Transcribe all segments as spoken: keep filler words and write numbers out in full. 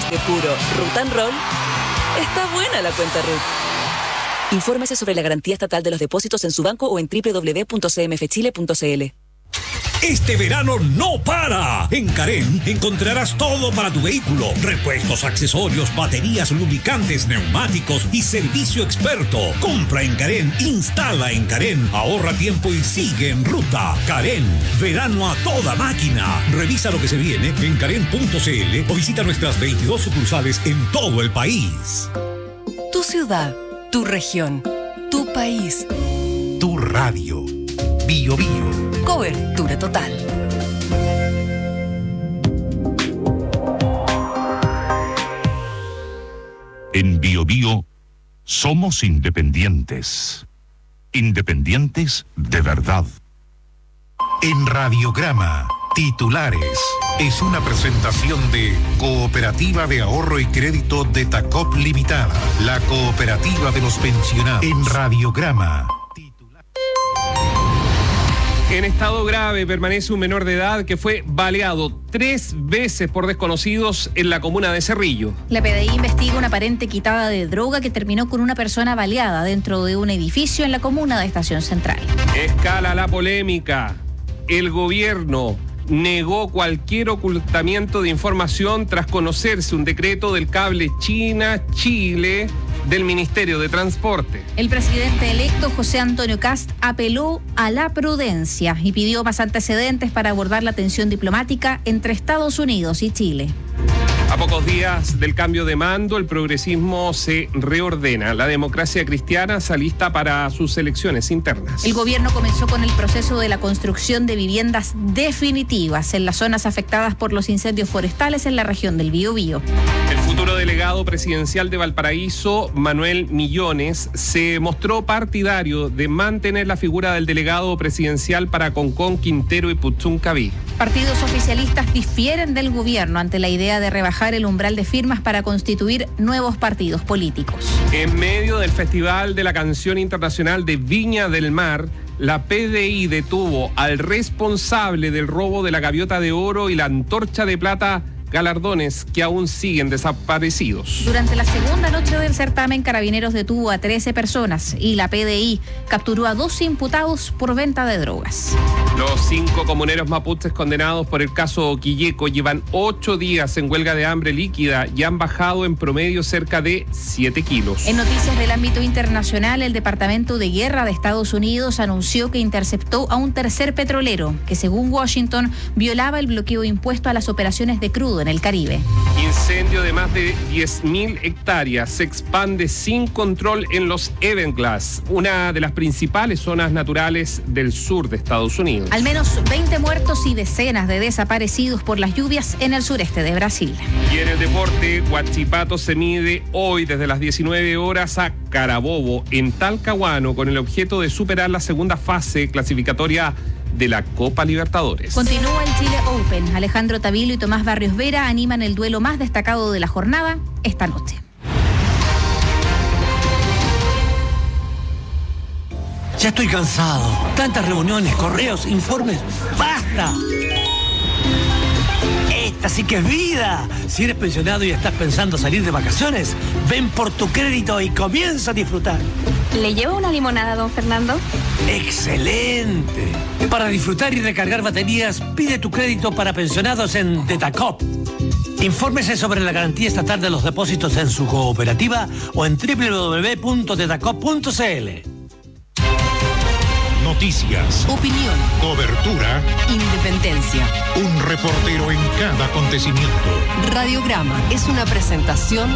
de puro Root and Roll, está buena la cuenta Root. Infórmese sobre la garantía estatal de los depósitos en su banco o en doble u doble u doble u punto c m f chile punto c l. Este verano no para. En Carén encontrarás todo para tu vehículo. Repuestos, accesorios, baterías, lubricantes, neumáticos y servicio experto. Compra en Carén, instala en Carén, ahorra tiempo y sigue en ruta. Carén, verano a toda máquina. Revisa lo que se viene en carén punto c l o visita nuestras veintidós sucursales en todo el país. Tu ciudad, tu región, tu país. Tu radio. Bio Bio. Cobertura total. En Bio Bio somos independientes. Independientes de verdad. En Radiograma, titulares. Es una presentación de Cooperativa de Ahorro y Crédito de Tacop Limitada, la cooperativa de los pensionados. En Radiograma. En estado grave permanece un menor de edad que fue baleado tres veces por desconocidos en la comuna de Cerrillo. La P D I investiga una aparente quitada de droga que terminó con una persona baleada dentro de un edificio en la comuna de Estación Central. Escala la polémica. El gobierno negó cualquier ocultamiento de información tras conocerse un decreto del cable China-Chile del Ministerio de Transporte. El presidente electo José Antonio Kast apeló a la prudencia y pidió más antecedentes para abordar la tensión diplomática entre Estados Unidos y Chile. A pocos días del cambio de mando, el progresismo se reordena. La democracia cristiana se alista para sus elecciones internas. El gobierno comenzó con el proceso de la construcción de viviendas definitivas en las zonas afectadas por los incendios forestales en la región del Biobío. El futuro delegado presidencial de Valparaíso, Manuel Millones, se mostró partidario de mantener la figura del delegado presidencial para Concón, Quintero y Puchuncaví. Partidos oficialistas difieren del gobierno ante la idea de rebajar el umbral de firmas para constituir nuevos partidos políticos. En medio del Festival de la Canción Internacional de Viña del Mar, la P D I detuvo al responsable del robo de la gaviota de oro y la antorcha de plata, galardones que aún siguen desaparecidos. Durante la segunda noche del certamen, Carabineros detuvo a trece personas y la P D I capturó a dos imputados por venta de drogas. Los cinco comuneros mapuches condenados por el caso Quilleco llevan ocho días en huelga de hambre líquida y han bajado en promedio cerca de siete kilos. En noticias del ámbito internacional, el Departamento de Guerra de Estados Unidos anunció que interceptó a un tercer petrolero que, según Washington, violaba el bloqueo impuesto a las operaciones de crudo en el Caribe. Incendio de más de diez mil hectáreas se expande sin control en los Everglades, una de las principales zonas naturales del sur de Estados Unidos. Al menos veinte muertos y decenas de desaparecidos por las lluvias en el sureste de Brasil. Y en el deporte, Huachipato se mide hoy desde las diecinueve horas a Carabobo, en Talcahuano, con el objeto de superar la segunda fase clasificatoria de la Copa Libertadores. Continúa el Chile Open. Alejandro Tavilo y Tomás Barrios Vera animan el duelo más destacado de la jornada esta noche. Ya estoy cansado. Tantas reuniones, correos, informes. ¡Basta! Esta sí que es vida. Si eres pensionado y estás pensando salir de vacaciones, ven por tu crédito y comienza a disfrutar. ¿Le llevo una limonada, don Fernando? ¡Excelente! Para disfrutar y recargar baterías, pide tu crédito para pensionados en Tetacop. Infórmese sobre la garantía estatal de los depósitos en su cooperativa o en doble u doble u doble u punto tetacop punto c l. Noticias, Opinión, cobertura, independencia. un reportero en cada acontecimiento. Radiograma es una presentación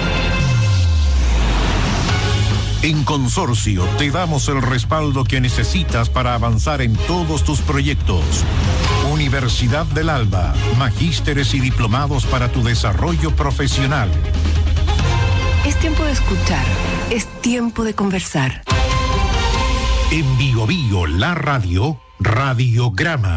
de... En Consorcio te damos el respaldo que necesitas para avanzar en todos tus proyectos. Universidad del Alba, magísteres y diplomados para tu desarrollo profesional. Es tiempo de escuchar, es tiempo de conversar. En Bio Bio, la radio, Radiograma.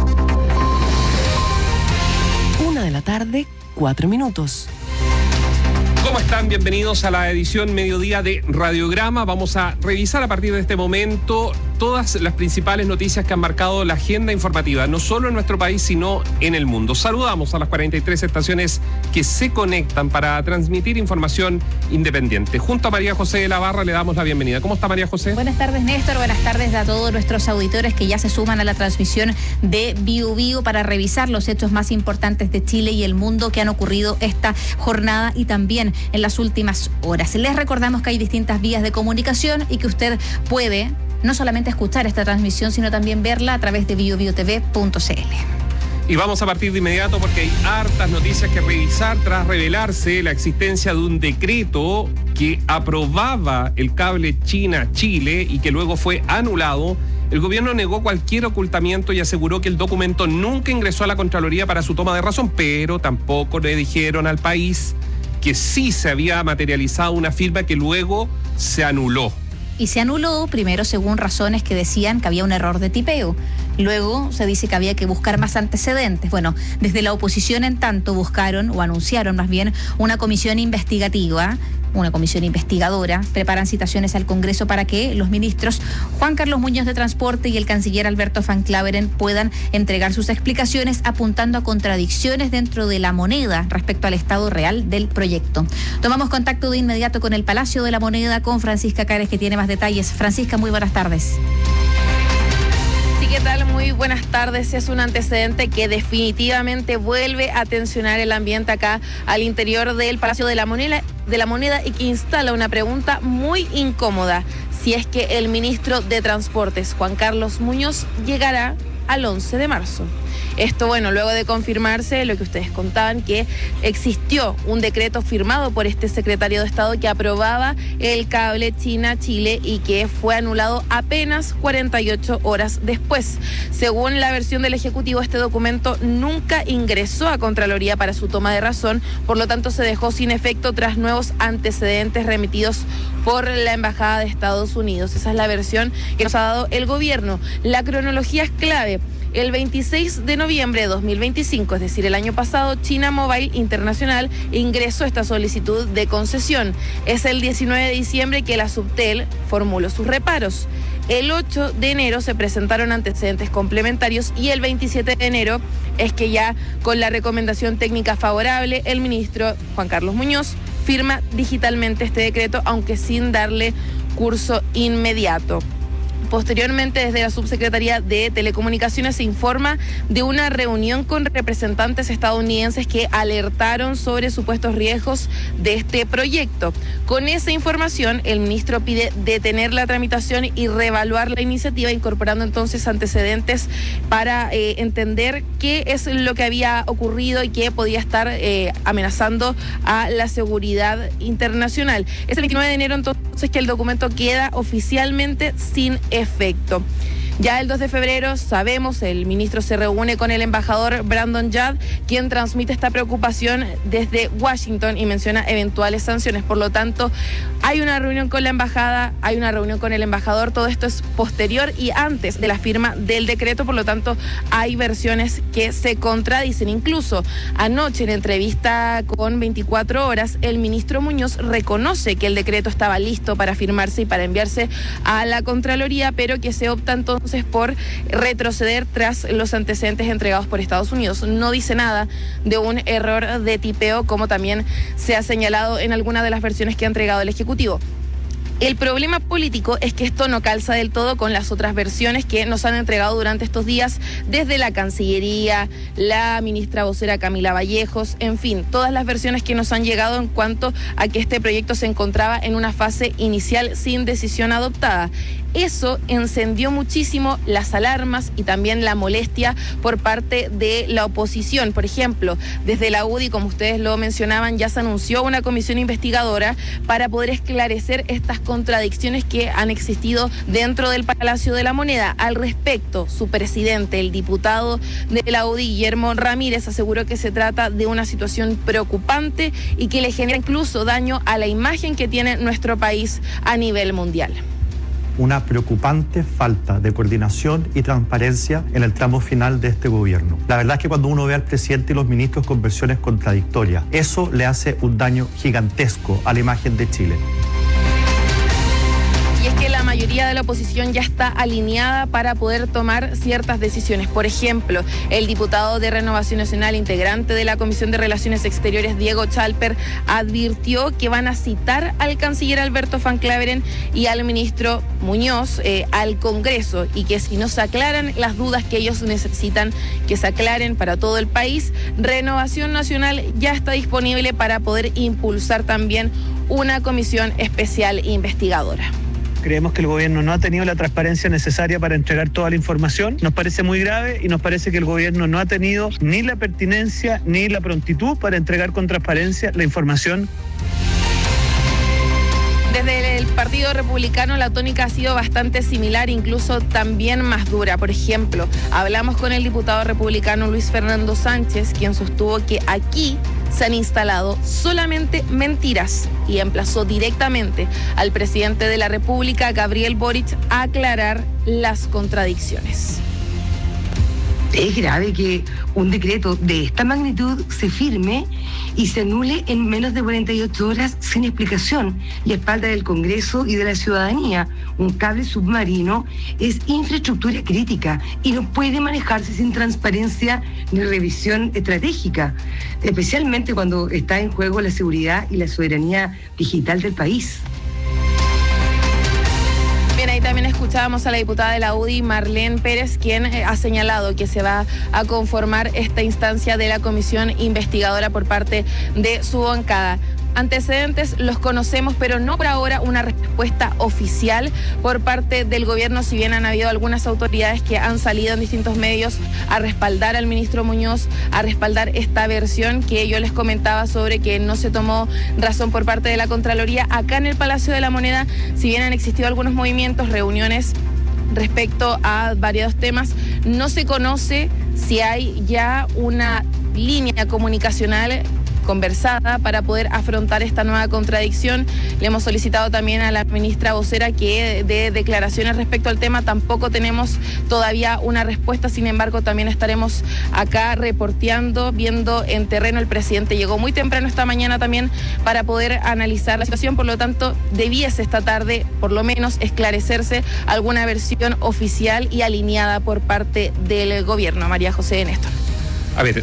Una de la tarde, cuatro minutos. ¿Cómo están? Bienvenidos a la edición mediodía de Radiograma. Vamos a revisar a partir de este momento todas las principales noticias que han marcado la agenda informativa, no solo en nuestro país, sino en el mundo. Saludamos a las cuarenta y tres estaciones que se conectan para transmitir información independiente. Junto a María José de la Barra le damos la bienvenida. ¿Cómo está María José? Buenas tardes, Néstor. Buenas tardes a todos nuestros auditores que ya se suman a la transmisión de Bio Bio para revisar los hechos más importantes de Chile y el mundo que han ocurrido esta jornada y también en las últimas horas. Les recordamos que hay distintas vías de comunicación y que usted puede no solamente escuchar esta transmisión, sino también verla a través de bio bio t v punto c l. Y vamos a partir de inmediato porque hay hartas noticias que revisar tras revelarse la existencia de un decreto que aprobaba el cable China-Chile y que luego fue anulado. El gobierno negó cualquier ocultamiento y aseguró que el documento nunca ingresó a la Contraloría para su toma de razón, pero tampoco le dijeron al país que sí se había materializado una firma que luego se anuló. Y se anuló primero según razones que decían que había un error de tipeo. Luego se dice que había que buscar más antecedentes. Bueno, desde la oposición en tanto buscaron o anunciaron más bien una comisión investigativa, una comisión investigadora. Preparan citaciones al Congreso para que los ministros Juan Carlos Muñoz de Transporte y el canciller Alberto Van Claveren puedan entregar sus explicaciones apuntando a contradicciones dentro de la moneda respecto al estado real del proyecto. Tomamos contacto de inmediato con el Palacio de la Moneda con Francisca Cares, que tiene más detalles. Francisca, muy buenas tardes. ¿Qué tal? Muy buenas tardes. Es un antecedente que definitivamente vuelve a tensionar el ambiente acá al interior del Palacio de la Moneda, de la Moneda y que instala una pregunta muy incómoda. Si es que el ministro de Transportes, Juan Carlos Muñoz, llegará al once de marzo. Esto, bueno, luego de confirmarse lo que ustedes contaban, que existió un decreto firmado por este secretario de Estado que aprobaba el cable China-Chile y que fue anulado apenas cuarenta y ocho horas después. Según la versión del Ejecutivo, este documento nunca ingresó a Contraloría para su toma de razón, por lo tanto se dejó sin efecto tras nuevos antecedentes remitidos por la Embajada de Estados Unidos. Esa es la versión que nos ha dado el gobierno. La cronología es clave. El veintiséis de noviembre de dos mil veinticinco, es decir, el año pasado, China Mobile Internacional ingresó esta solicitud de concesión. Es el diecinueve de diciembre que la Subtel formuló sus reparos. El ocho de enero se presentaron antecedentes complementarios y el veintisiete de enero es que ya con la recomendación técnica favorable, el ministro Juan Carlos Muñoz firma digitalmente este decreto, aunque sin darle curso inmediato. Posteriormente, desde la Subsecretaría de Telecomunicaciones se informa de una reunión con representantes estadounidenses que alertaron sobre supuestos riesgos de este proyecto. Con esa información, el ministro pide detener la tramitación y reevaluar la iniciativa, incorporando entonces antecedentes para eh, entender qué es lo que había ocurrido y qué podía estar eh, amenazando a la seguridad internacional. Es el veintinueve de enero entonces que el documento queda oficialmente sin efecto. Ya el dos de febrero, sabemos, el ministro se reúne con el embajador Brandon Judd, quien transmite esta preocupación desde Washington y menciona eventuales sanciones. Por lo tanto, hay una reunión con la embajada, hay una reunión con el embajador. Todo esto es posterior y antes de la firma del decreto, por lo tanto, hay versiones que se contradicen. Incluso anoche, en entrevista con veinticuatro horas, el ministro Muñoz reconoce que el decreto estaba listo para firmarse y para enviarse a la Contraloría, pero que se opta entonces por retroceder tras los antecedentes entregados por Estados Unidos. No dice nada de un error de tipeo, como también se ha señalado en alguna de las versiones que ha entregado el Ejecutivo. El problema político es que esto no calza del todo con las otras versiones que nos han entregado durante estos días desde la Cancillería, la ministra vocera Camila Vallejos, en fin, todas las versiones que nos han llegado en cuanto a que este proyecto se encontraba en una fase inicial sin decisión adoptada. Eso encendió muchísimo las alarmas y también la molestia por parte de la oposición. Por ejemplo, desde la U D I, como ustedes lo mencionaban, ya se anunció una comisión investigadora para poder esclarecer estas contradicciones que han existido dentro del Palacio de la Moneda. Al respecto, su presidente, el diputado de la U D I, Guillermo Ramírez, aseguró que se trata de una situación preocupante y que le genera incluso daño a la imagen que tiene nuestro país a nivel mundial. Una preocupante falta de coordinación y transparencia en el tramo final de este gobierno. La verdad es que cuando uno ve al presidente y los ministros con versiones contradictorias, eso le hace un daño gigantesco a la imagen de Chile. Y es que la mayoría de la oposición ya está alineada para poder tomar ciertas decisiones. Por ejemplo, el diputado de Renovación Nacional, integrante de la Comisión de Relaciones Exteriores, Diego Chalper, advirtió que van a citar al canciller Alberto Van Claveren y al ministro Muñoz eh, al Congreso, y que si no se aclaran las dudas que ellos necesitan que se aclaren para todo el país, Renovación Nacional ya está disponible para poder impulsar también una comisión especial investigadora. Creemos que el gobierno no ha tenido la transparencia necesaria para entregar toda la información. Nos parece muy grave y nos parece que el gobierno no ha tenido ni la pertinencia ni la prontitud para entregar con transparencia la información. Desde el Partido Republicano la tónica ha sido bastante similar, incluso también más dura. Por ejemplo, hablamos con el diputado republicano Luis Fernando Sánchez, quien sostuvo que aquí se han instalado solamente mentiras, y emplazó directamente al presidente de la República, Gabriel Boric, a aclarar las contradicciones. Es grave que un decreto de esta magnitud se firme y se anule en menos de cuarenta y ocho horas sin explicación y a espalda del Congreso y de la ciudadanía. Un cable submarino es infraestructura crítica y no puede manejarse sin transparencia ni revisión estratégica, especialmente cuando está en juego la seguridad y la soberanía digital del país. Bien, ahí también escuchábamos a la diputada de la U D I, Marlene Pérez, quien eh, ha señalado que se va a conformar esta instancia de la comisión investigadora por parte de su bancada. Antecedentes los conocemos, pero no por ahora una respuesta oficial por parte del gobierno, si bien han habido algunas autoridades que han salido en distintos medios a respaldar al ministro Muñoz, a respaldar esta versión que yo les comentaba sobre que no se tomó razón por parte de la Contraloría. Acá en el Palacio de la Moneda, si bien han existido algunos movimientos, reuniones respecto a varios temas, no se conoce si hay ya una línea comunicacional conversada para poder afrontar esta nueva contradicción. Le hemos solicitado también a la ministra vocera que dé declaraciones respecto al tema. Tampoco tenemos todavía una respuesta, sin embargo también estaremos acá reporteando, viendo en terreno. El presidente llegó muy temprano esta mañana también para poder analizar la situación, por lo tanto debiese esta tarde por lo menos esclarecerse alguna versión oficial y alineada por parte del gobierno. María José Néstor. A ver,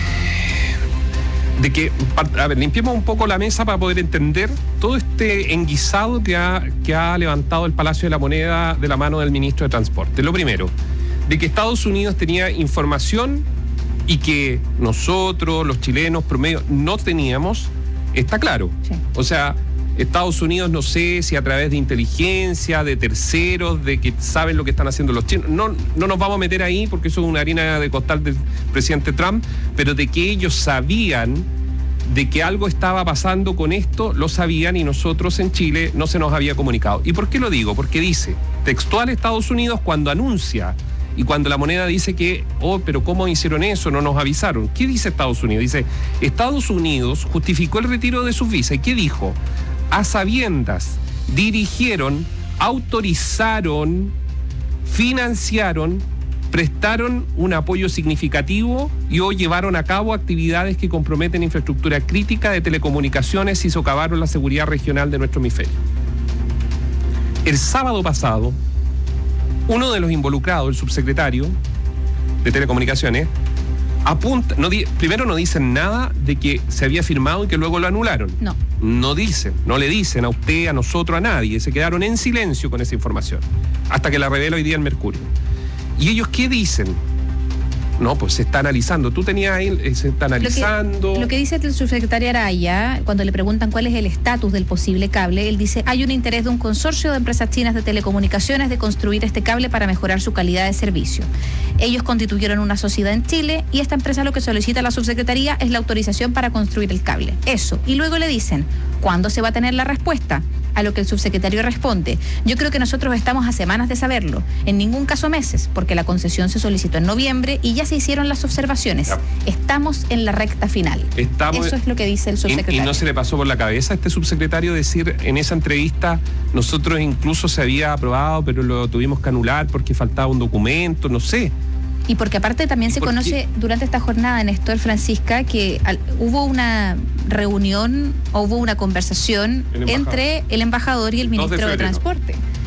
de que, a ver, limpiemos un poco la mesa para poder entender todo este enguisado que ha, que ha levantado el Palacio de la Moneda de la mano del ministro de Transporte. Lo primero, de que Estados Unidos tenía información y que nosotros, los chilenos promedio, no teníamos, está claro. Sí. O sea, Estados Unidos, no sé si a través de inteligencia, de terceros, de que saben lo que están haciendo los chinos. No, no nos vamos a meter ahí porque eso es una harina de costal del presidente Trump, pero de que ellos sabían de que algo estaba pasando con esto, lo sabían, y nosotros en Chile no se nos había comunicado. ¿Y por qué lo digo? Porque dice, textual Estados Unidos cuando anuncia y cuando la Moneda dice que, oh, pero ¿cómo hicieron eso? No nos avisaron. ¿Qué dice Estados Unidos? Dice, Estados Unidos justificó el retiro de sus visas. ¿Y qué dijo? A sabiendas, dirigieron, autorizaron, financiaron, prestaron un apoyo significativo y o llevaron a cabo actividades que comprometen infraestructura crítica de telecomunicaciones y socavaron la seguridad regional de nuestro hemisferio. El sábado pasado, uno de los involucrados, el subsecretario de Telecomunicaciones, apunta, no di, primero no dicen nada de que se había firmado y que luego lo anularon. No. No dicen, no le dicen a usted, a nosotros, a nadie. Se quedaron en silencio con esa información, hasta que la revela hoy día el Mercurio. ¿Y ellos qué dicen? No, pues se está analizando. Tú tenías ahí, se está analizando. Lo que, lo que dice el subsecretario Araya, cuando le preguntan cuál es el estatus del posible cable, él dice, hay un interés de un consorcio de empresas chinas de telecomunicaciones de construir este cable para mejorar su calidad de servicio. Ellos constituyeron una sociedad en Chile y esta empresa lo que solicita a la subsecretaría es la autorización para construir el cable. Eso. Y luego le dicen, ¿cuándo se va a tener la respuesta? A lo que el subsecretario responde, yo creo que nosotros estamos a semanas de saberlo, en ningún caso meses, porque la concesión se solicitó en noviembre y ya se hicieron las observaciones. Ya. Estamos en la recta final. Estamos, Eso es lo que dice el subsecretario. Y, y no se le pasó por la cabeza a este subsecretario decir en esa entrevista, nosotros incluso se había aprobado, pero lo tuvimos que anular porque faltaba un documento, no sé. Y porque aparte también se conoce qué? durante esta jornada, Néstor, Francisca, que al, hubo una reunión o hubo una conversación el entre el embajador y el ministro de, de Transporte.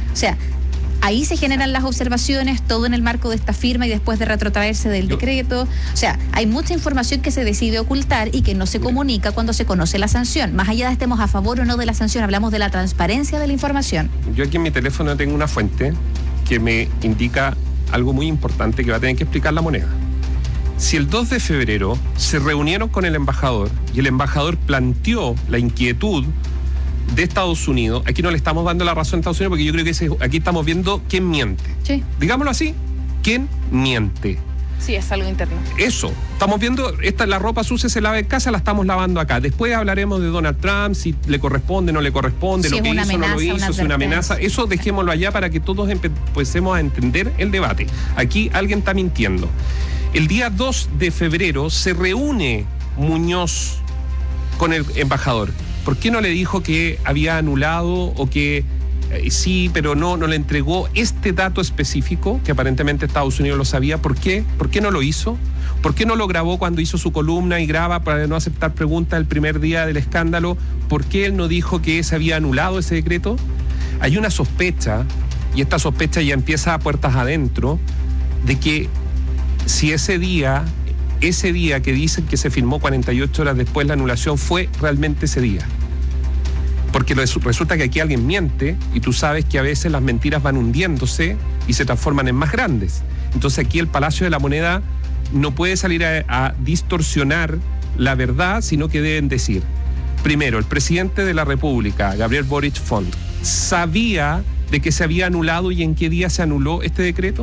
O sea, ahí se generan las observaciones, todo en el marco de esta firma y después de retrotraerse del decreto. O sea, hay mucha información que se decide ocultar y que no se comunica cuando se conoce la sanción. Más allá de estemos a favor o no de la sanción, hablamos de la transparencia de la información. Yo aquí en mi teléfono tengo una fuente que me indica algo muy importante que va a tener que explicar La Moneda. Si el dos de febrero se reunieron con el embajador y el embajador planteó la inquietud de Estados Unidos, aquí no le estamos dando la razón a Estados Unidos porque yo creo que ese, aquí estamos viendo quién miente. Sí. Digámoslo así, quién miente. Sí, es algo interno. Eso, estamos viendo, esta, la ropa sucia se lava en casa, la estamos lavando acá. Después hablaremos de Donald Trump, si le corresponde, no le corresponde, si lo que hizo, amenaza, no lo hizo, es una amenaza. Eso dejémoslo allá para que todos empecemos a entender el debate. Aquí alguien está mintiendo. El día dos de febrero se reúne Muñoz con el embajador. ¿Por qué no le dijo que había anulado o que eh, sí, pero no, no le entregó este dato específico que aparentemente Estados Unidos lo sabía? ¿Por qué? ¿Por qué no lo hizo? ¿Por qué no lo grabó cuando hizo su columna y graba para no aceptar preguntas el primer día del escándalo? ¿Por qué él no dijo que se había anulado ese decreto? Hay una sospecha, y esta sospecha ya empieza a puertas adentro, de que si ese día... Ese día que dicen que se firmó cuarenta y ocho horas después la anulación fue realmente ese día. Porque resulta que aquí alguien miente y tú sabes que a veces las mentiras van hundiéndose y se transforman en más grandes. Entonces aquí el Palacio de la Moneda no puede salir a, a distorsionar la verdad, sino que deben decir, primero, el presidente de la República, Gabriel Boric Font, ¿sabía de que se había anulado y en qué día se anuló este decreto?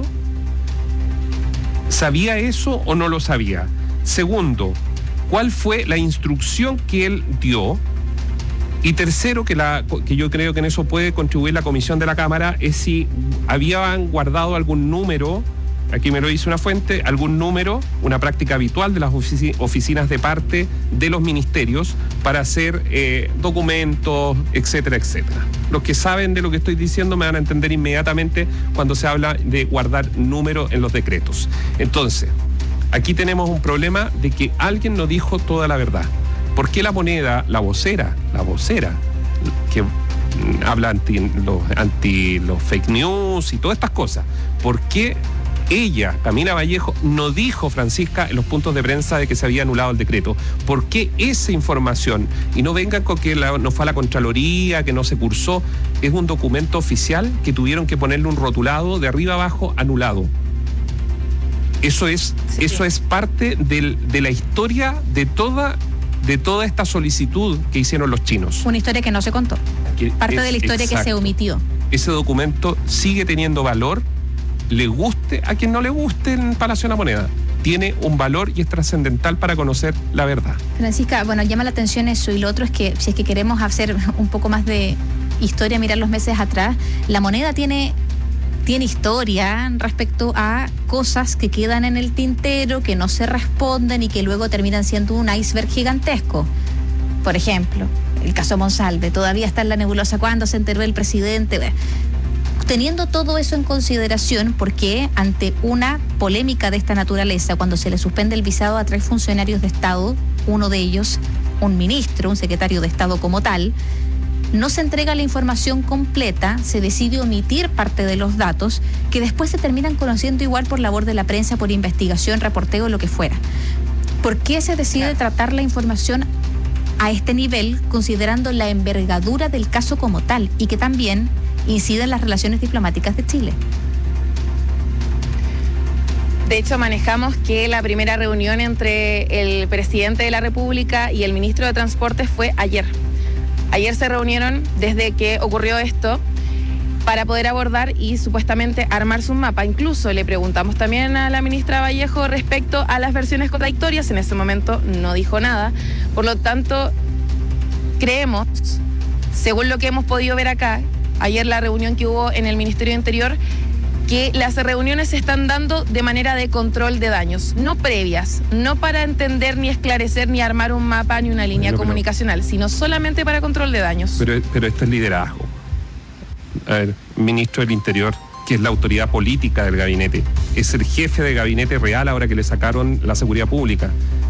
¿Sabía eso o no lo sabía? Segundo, ¿cuál fue la instrucción que él dio? Y tercero, que, la, que yo creo que en eso puede contribuir la comisión de la Cámara, es si habían guardado algún número, aquí me lo dice una fuente, algún número, una práctica habitual de las ofici- oficinas de parte de los ministerios para hacer eh, documentos, etcétera, etcétera. Los que saben de lo que estoy diciendo me van a entender inmediatamente cuando se habla de guardar números en los decretos. Entonces, aquí tenemos un problema de que alguien no dijo toda la verdad. ¿Por qué La Moneda, la vocera, la vocera, que habla anti los, anti los fake news y todas estas cosas, por qué ella, Camila Vallejo, no dijo, Francisca, en los puntos de prensa de que se había anulado el decreto? ¿Por qué esa información? Y no vengan con que la, no fue a la Contraloría, que no se cursó. Es un documento oficial que tuvieron que ponerle un rotulado de arriba abajo, anulado. Eso es, sí. eso es parte del, de la historia de toda, de toda esta solicitud que hicieron los chinos. Una historia que no se contó. Que parte es, de la historia exacto. que se omitió. Ese documento sigue teniendo valor, le guste a quien no le guste el Palacio de la Moneda. Tiene un valor y es trascendental para conocer la verdad. Francisca, bueno, llama la atención eso, y lo otro es que si es que queremos hacer un poco más de historia, mirar los meses atrás, La Moneda tiene, tiene historia respecto a cosas que quedan en el tintero, que no se responden y que luego terminan siendo un iceberg gigantesco. Por ejemplo, el caso Monsalve, todavía está en la nebulosa cuando se enteró el presidente. Teniendo todo eso en consideración, porque ante una polémica de esta naturaleza, cuando se le suspende el visado a tres funcionarios de Estado, uno de ellos, un ministro, un secretario de Estado como tal, no se entrega la información completa, se decide omitir parte de los datos, que después se terminan conociendo igual por labor de la prensa, por investigación, reporteo, lo que fuera. ¿Por qué se decide tratar la información a este nivel, considerando la envergadura del caso como tal, y que también incide en las relaciones diplomáticas de Chile? De hecho, manejamos que la primera reunión entre el presidente de la República y el ministro de Transportes fue ayer. Ayer se reunieron desde que ocurrió esto para poder abordar y supuestamente armarse un mapa. Incluso le preguntamos también a la ministra Vallejo respecto a las versiones contradictorias. En ese momento no dijo nada. Por lo tanto, creemos, según lo que hemos podido ver acá, ayer la reunión que hubo en el Ministerio de Interior, que las reuniones se están dando de manera de control de daños, no previas, no para entender ni esclarecer ni armar un mapa ni una línea bueno, comunicacional, pero, sino solamente para control de daños. Pero, pero esto es liderazgo. A ver, ministro del Interior, que es la autoridad política del gabinete, es el jefe de gabinete real ahora que le sacaron la seguridad pública.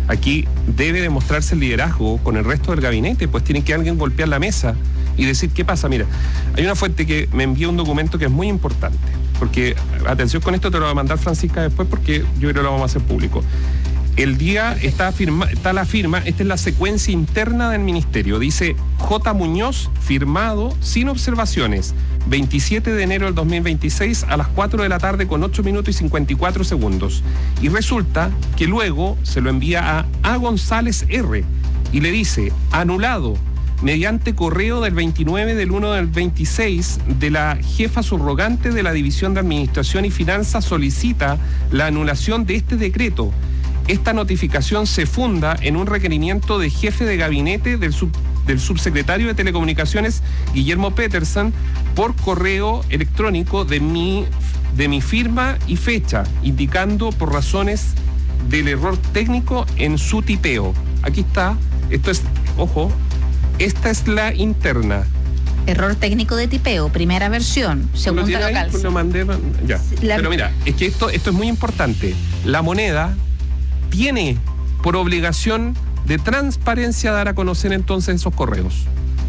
Aquí debe demostrarse el liderazgo con el resto del gabinete, pues tiene que alguien golpear la mesa y decir qué pasa. Mira, hay una fuente que me envió un documento que es muy importante, porque, atención con esto, te lo va a mandar Francisca después porque yo creo que lo vamos a hacer público. El día está, firma, está la firma, esta es la secuencia interna del ministerio, dice J. Muñoz, firmado sin observaciones, veintisiete de enero del dos mil veintiséis a las cuatro de la tarde con ocho minutos y cincuenta y cuatro segundos. Y resulta que luego se lo envía a A. González R. y le dice, anulado, mediante correo del veintinueve del uno del veintiséis de la jefa subrogante de la División de Administración y Finanzas solicita la anulación de este decreto. Esta notificación se funda en un requerimiento de jefe de gabinete del, sub, del subsecretario de Telecomunicaciones, Guillermo Peterson, por correo electrónico de mi, de mi firma y fecha, indicando por razones del error técnico en su tipeo. Aquí está, esto es, ojo, esta es la interna. Error técnico de tipeo, primera versión, segunda local. Lo mandé, ya. La... Pero mira, es que esto, esto es muy importante. La moneda tiene por obligación de transparencia dar a conocer entonces esos correos,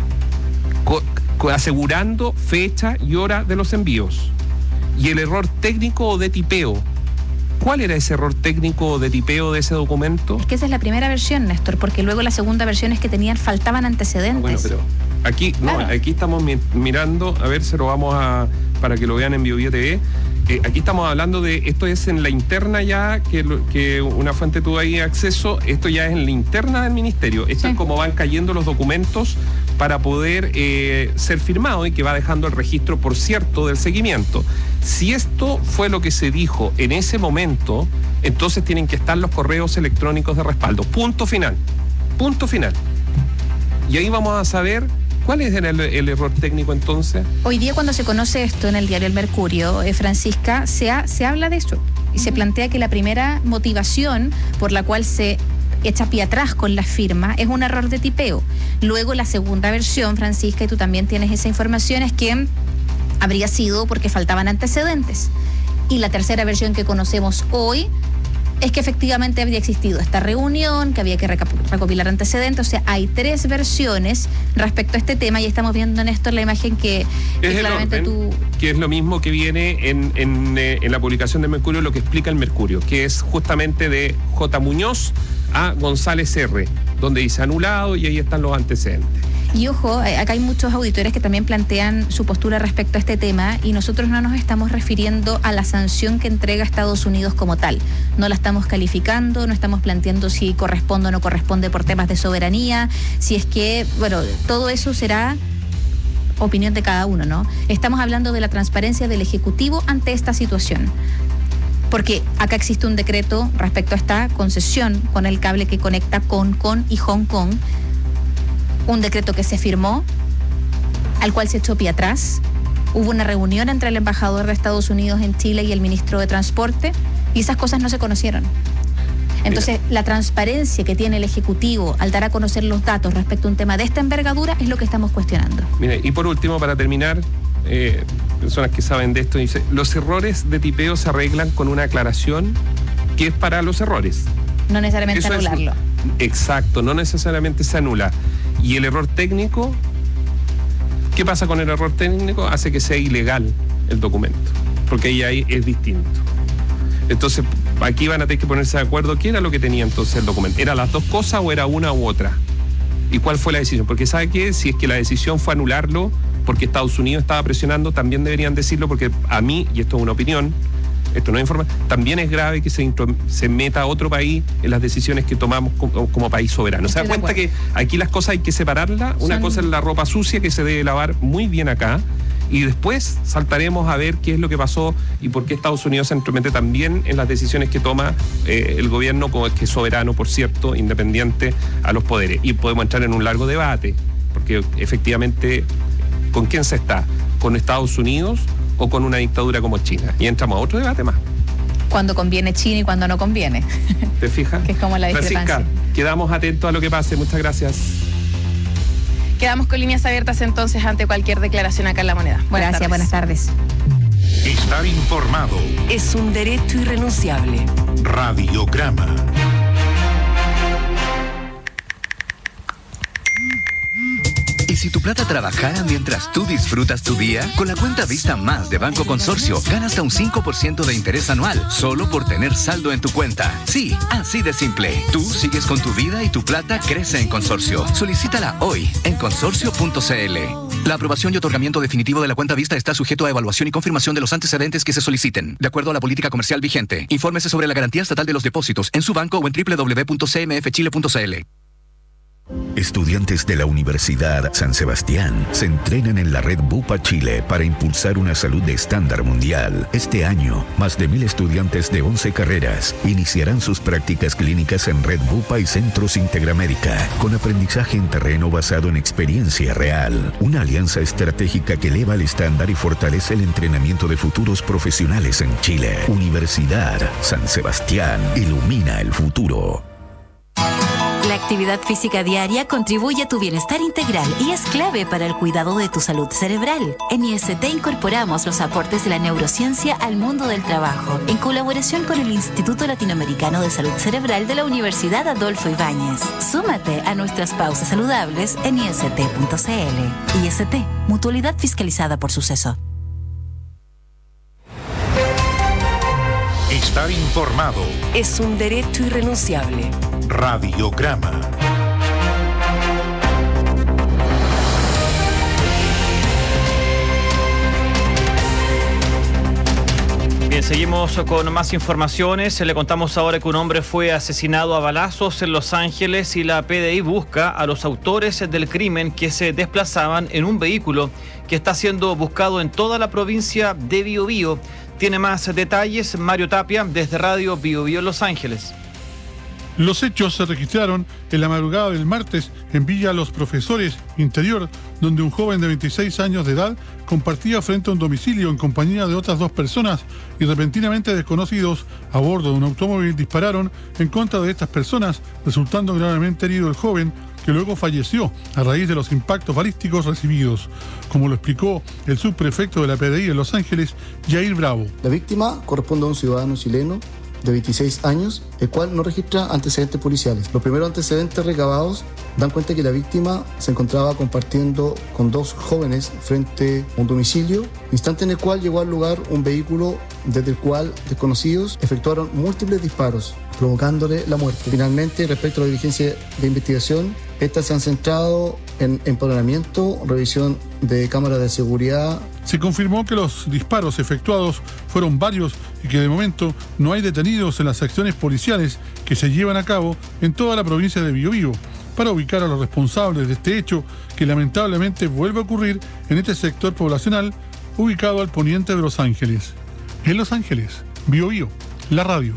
co- co- asegurando fecha y hora de los envíos. Y el error técnico o de tipeo, ¿cuál era ese error técnico o de tipeo de ese documento? Es que esa es la primera versión, Néstor, porque luego la segunda versión es que tenían, faltaban antecedentes. Bueno, pero aquí, claro. no, aquí estamos mi- mirando, a ver, se lo vamos a, para que lo vean en BioBio T V. Eh, aquí estamos hablando de, esto es en la interna ya, que, que una fuente tuvo ahí acceso, esto ya es en la interna del ministerio. Esto sí. Es como van cayendo los documentos para poder eh, ser firmados y que va dejando el registro, por cierto, del seguimiento. Si esto fue lo que se dijo en ese momento, entonces tienen que estar los correos electrónicos de respaldo. Punto final. Punto final. Y ahí vamos a saber... ¿Cuál es el, el error técnico entonces? Hoy día cuando se conoce esto en el diario El Mercurio, eh, Francisca, se, ha, se habla de eso y se plantea que la primera motivación por la cual se echa pie atrás con la firma es un error de tipeo. Luego la segunda versión, Francisca, y tú también tienes esa información, es que habría sido porque faltaban antecedentes. Y la tercera versión que conocemos hoy es que efectivamente había existido esta reunión, que había que recopilar antecedentes. O sea, hay tres versiones respecto a este tema y estamos viendo, Néstor, la imagen que, que es claramente orden, tú... que es lo mismo que viene en, en, en la publicación del Mercurio, lo que explica el Mercurio, que es justamente de J. Muñoz a González R., donde dice anulado y ahí están los antecedentes. Y ojo, acá hay muchos auditores que también plantean su postura respecto a este tema y nosotros no nos estamos refiriendo a la sanción que entrega Estados Unidos como tal. No la estamos calificando, no estamos planteando si corresponde o no corresponde por temas de soberanía, si es que, bueno, todo eso será opinión de cada uno, ¿no? Estamos hablando de la transparencia del Ejecutivo ante esta situación. Porque acá existe un decreto respecto a esta concesión con el cable que conecta con, con y Hong Kong. Un decreto que se firmó, al cual se echó pie atrás. Hubo una reunión entre el embajador de Estados Unidos en Chile y el ministro de Transporte, y esas cosas no se conocieron. Entonces, Mira. la transparencia que tiene el Ejecutivo al dar a conocer los datos respecto a un tema de esta envergadura es lo que estamos cuestionando. Mire, y por último, para terminar, eh, personas que saben de esto, dice, los errores de tipeo se arreglan con una aclaración que es para los errores. No necesariamente Eso anularlo. Es, exacto, no necesariamente se anula. Y el error técnico, ¿qué pasa con el error técnico? Hace que sea ilegal el documento, porque ahí, ahí es distinto. Entonces, aquí van a tener que ponerse de acuerdo qué era lo que tenía entonces el documento. ¿Era las dos cosas o era una u otra? ¿Y cuál fue la decisión? Porque ¿sabe qué? Si es que la decisión fue anularlo porque Estados Unidos estaba presionando, también deberían decirlo, porque a mí, y esto es una opinión, esto no es información, también es grave que se, intro, se meta a otro país en las decisiones que tomamos como, como país soberano. ¿Se da cuenta que aquí las cosas hay que separarlas? Una Son... cosa es la ropa sucia que se debe lavar muy bien acá, y después saltaremos a ver qué es lo que pasó y por qué Estados Unidos se entromete también en las decisiones que toma eh, el gobierno, como que es soberano, por cierto, independiente a los poderes. Y podemos entrar en un largo debate, porque efectivamente, ¿con quién se está? ¿Con Estados Unidos o con una dictadura como China? Y entramos a otro debate más. Cuando conviene China y cuando no conviene. ¿Te fijas? Que es como la discrepancia. Francisca, quedamos atentos a lo que pase. Muchas gracias. Quedamos con líneas abiertas entonces ante cualquier declaración acá en La Moneda. Buenas Gracias, tardes. buenas tardes. Estar informado. Es un derecho irrenunciable. Radiograma. si tu plata trabajara mientras tú disfrutas tu día? Con la cuenta Vista Más de Banco Consorcio, gana hasta un cinco por ciento de interés anual, solo por tener saldo en tu cuenta. Sí, así de simple. Tú sigues con tu vida y tu plata crece en Consorcio. Solicítala hoy en consorcio punto c l. La aprobación y otorgamiento definitivo de la cuenta Vista está sujeto a evaluación y confirmación de los antecedentes que se soliciten, de acuerdo a la política comercial vigente. Infórmese sobre la garantía estatal de los depósitos en su banco o en doble u doble u doble u punto c m f chile punto c l. Estudiantes de la Universidad San Sebastián se entrenan en la red Bupa Chile para impulsar una salud de estándar mundial. Este año, más de mil estudiantes de once carreras iniciarán sus prácticas clínicas en red Bupa y Centros Integramédica, con aprendizaje en terreno basado en experiencia real. Una alianza estratégica que eleva el estándar y fortalece el entrenamiento de futuros profesionales en Chile. Universidad San Sebastián ilumina el futuro. La actividad física diaria contribuye a tu bienestar integral y es clave para el cuidado de tu salud cerebral. En I S T incorporamos los aportes de la neurociencia al mundo del trabajo, en colaboración con el Instituto Latinoamericano de Salud Cerebral de la Universidad Adolfo Ibáñez. Súmate a nuestras pausas saludables en i s t punto c l. I S T, mutualidad fiscalizada por Suceso. Estar informado es un derecho irrenunciable. Radiograma. Bien, seguimos con más informaciones. Le contamos ahora que un hombre fue asesinado a balazos en Los Ángeles y la P D I busca a los autores del crimen que se desplazaban en un vehículo que está siendo buscado en toda la provincia de Biobío. Tiene más detalles Mario Tapia desde Radio Biobío en Los Ángeles. Los hechos se registraron en la madrugada del martes en Villa Los Profesores, Interior, donde un joven de veintiséis años de edad compartía frente a un domicilio en compañía de otras dos personas y repentinamente desconocidos a bordo de un automóvil dispararon en contra de estas personas, resultando gravemente herido el joven, que luego falleció a raíz de los impactos balísticos recibidos, como lo explicó el subprefecto de la P D I en Los Ángeles, Jair Bravo. La víctima corresponde a un ciudadano chileno de veintiséis años, el cual no registra antecedentes policiales. Los primeros antecedentes recabados dan cuenta que la víctima se encontraba compartiendo con dos jóvenes frente a un domicilio, instante en el cual llegó al lugar un vehículo desde el cual desconocidos efectuaron múltiples disparos, provocándole la muerte. Finalmente, respecto a la diligencia de investigación, estas se han centrado en empoderamiento, revisión de cámaras de seguridad. Se confirmó que los disparos efectuados fueron varios y que de momento no hay detenidos en las acciones policiales que se llevan a cabo en toda la provincia de Biobío para ubicar a los responsables de este hecho que lamentablemente vuelve a ocurrir en este sector poblacional ubicado al poniente de Los Ángeles. En Los Ángeles, Biobío, la radio.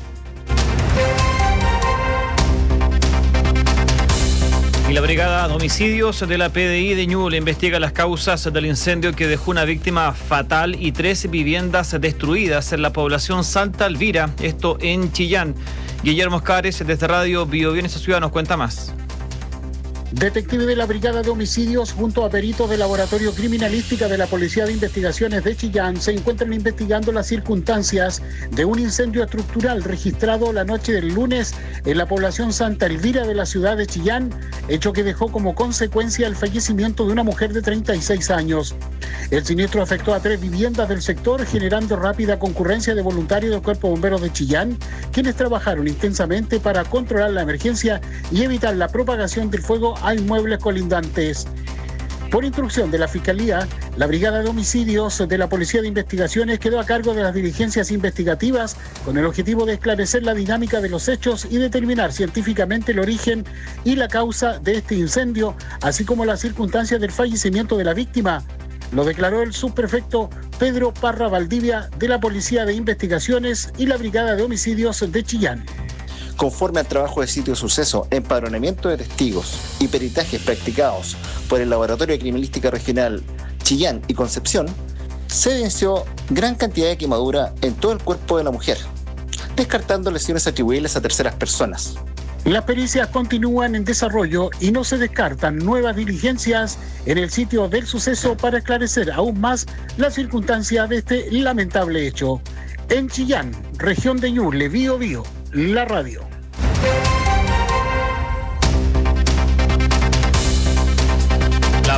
Y la Brigada de Homicidios de la P D I de Ñuble investiga las causas del incendio que dejó una víctima fatal y tres viviendas destruidas en la población Santa Elvira, esto en Chillán. Guillermo Oscares, desde Radio Biobío en esta ciudad, nos cuenta más. Detectives de la Brigada de Homicidios junto a peritos del Laboratorio Criminalística de la Policía de Investigaciones de Chillán se encuentran investigando las circunstancias de un incendio estructural registrado la noche del lunes en la población Santa Elvira de la ciudad de Chillán, hecho que dejó como consecuencia el fallecimiento de una mujer de treinta y seis años. El siniestro afectó a tres viviendas del sector, generando rápida concurrencia de voluntarios del Cuerpo de Bomberos de Chillán, quienes trabajaron intensamente para controlar la emergencia y evitar la propagación del fuego a inmuebles colindantes. Por instrucción de la Fiscalía, la Brigada de Homicidios de la Policía de Investigaciones quedó a cargo de las diligencias investigativas con el objetivo de esclarecer la dinámica de los hechos y determinar científicamente el origen y la causa de este incendio, así como las circunstancias del fallecimiento de la víctima. Lo declaró el subprefecto Pedro Parra Valdivia de la Policía de Investigaciones y la Brigada de Homicidios de Chillán. Conforme al trabajo de sitio de suceso, empadronamiento de testigos y peritajes practicados por el Laboratorio de Criminalística Regional Chillán y Concepción, se evidenció gran cantidad de quemadura en todo el cuerpo de la mujer, descartando lesiones atribuibles a terceras personas. Las pericias continúan en desarrollo y no se descartan nuevas diligencias en el sitio del suceso para esclarecer aún más las circunstancias de este lamentable hecho. En Chillán, región de Ñuble, Biobío, la radio. La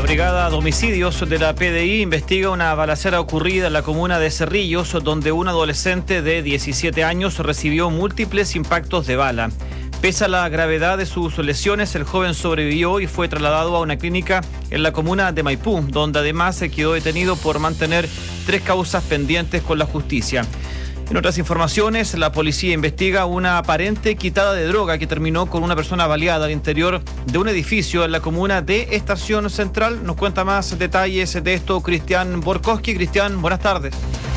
Brigada de Homicidios de la P D I investiga una balacera ocurrida en la comuna de Cerrillos, donde un adolescente de diecisiete años recibió múltiples impactos de bala. Pese a la gravedad de sus lesiones, el joven sobrevivió y fue trasladado a una clínica en la comuna de Maipú, donde además se quedó detenido por mantener tres causas pendientes con la justicia. En otras informaciones, la policía investiga una aparente quitada de droga que terminó con una persona baleada al interior de un edificio en la comuna de Estación Central. Nos cuenta más detalles de esto Cristian Borkowski. Cristian, buenas tardes.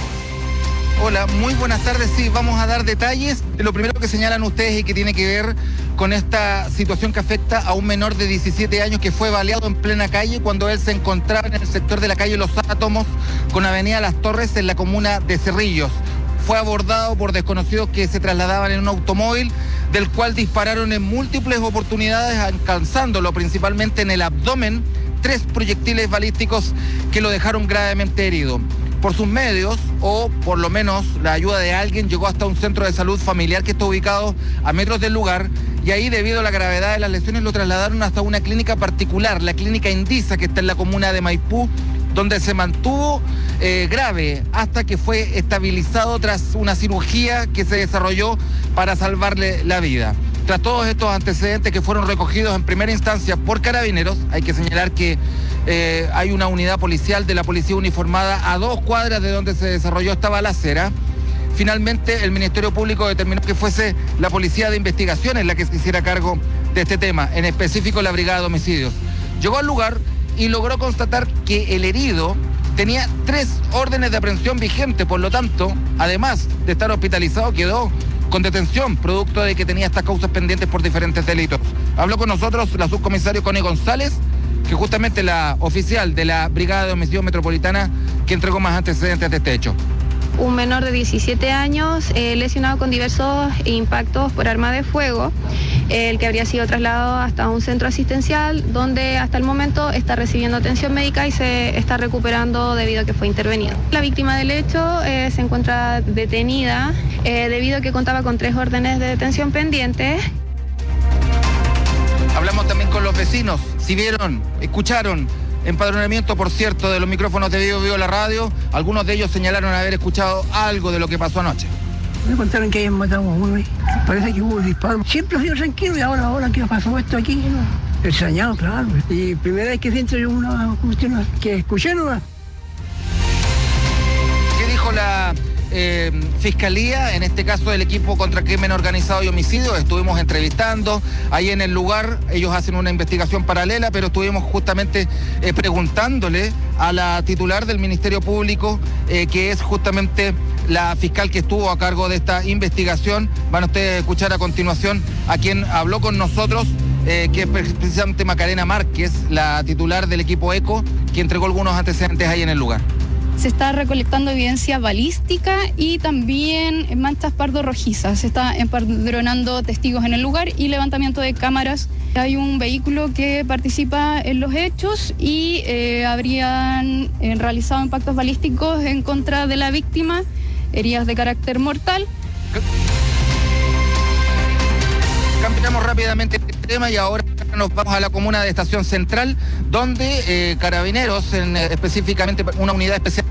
Hola, muy buenas tardes. Sí, vamos a dar detalles. Lo primero que señalan ustedes y que tiene que ver con esta situación que afecta a un menor de diecisiete años que fue baleado en plena calle cuando él se encontraba en el sector de la calle Los Átomos con Avenida Las Torres en la comuna de Cerrillos. Fue abordado por desconocidos que se trasladaban en un automóvil, del cual dispararon en múltiples oportunidades, alcanzándolo principalmente en el abdomen, tres proyectiles balísticos que lo dejaron gravemente herido. Por sus medios, o por lo menos la ayuda de alguien, llegó hasta un centro de salud familiar que está ubicado a metros del lugar, y ahí, debido a la gravedad de las lesiones, lo trasladaron hasta una clínica particular, la clínica Indisa, que está en la comuna de Maipú, donde se mantuvo eh, grave hasta que fue estabilizado tras una cirugía que se desarrolló para salvarle la vida. Tras todos estos antecedentes que fueron recogidos en primera instancia por Carabineros, hay que señalar que eh, hay una unidad policial de la policía uniformada a dos cuadras de donde se desarrolló esta balacera. Finalmente, el Ministerio Público determinó que fuese la Policía de Investigaciones la que se hiciera cargo de este tema, en específico la Brigada de Homicidios. Llegó al lugar y logró constatar que el herido tenía tres órdenes de aprehensión vigentes, por lo tanto, además de estar hospitalizado, quedó con detención, producto de que tenía estas causas pendientes por diferentes delitos. Habló con nosotros la subcomisario Connie González, que justamente la oficial de la Brigada de Homicidios Metropolitana, que entregó más antecedentes de este hecho. Un menor de diecisiete años eh, lesionado con diversos impactos por arma de fuego, el que habría sido trasladado hasta un centro asistencial donde hasta el momento está recibiendo atención médica y se está recuperando debido a que fue intervenido. La víctima del hecho eh, se encuentra detenida eh, debido a que contaba con tres órdenes de detención pendientes. Hablamos también con los vecinos, si vieron, escucharon empadronamiento, por cierto, de los micrófonos de Vivo Vivo la radio. Algunos de ellos señalaron haber escuchado algo de lo que pasó anoche. Me contaron que hayan matado a uno y parece que hubo un disparo. Siempre ha sido tranquilo y ahora, ahora que pasó esto aquí, ¿no? Extrañado, claro. Y primera vez que siento una cuestión que escuché, ¿no? ¿Qué dijo la eh, Fiscalía, en este caso el equipo contra crimen organizado y homicidio? Estuvimos entrevistando ahí en el lugar, ellos hacen una investigación paralela, pero estuvimos justamente eh, preguntándole a la titular del Ministerio Público, eh, que es justamente la fiscal que estuvo a cargo de esta investigación. Van a ustedes a escuchar a continuación a quien habló con nosotros, eh, que es precisamente Macarena Márquez, la titular del equipo ECO, que entregó algunos antecedentes ahí en el lugar. Se está recolectando evidencia balística y también manchas pardo-rojizas. Se está empadronando testigos en el lugar y levantamiento de cámaras. Hay un vehículo que participa en los hechos y eh, habrían eh, realizado impactos balísticos en contra de la víctima, heridas de carácter mortal. Cambiamos rápidamente este tema y ahora nos vamos a la comuna de Estación Central, donde eh, Carabineros, en, eh, específicamente una unidad especial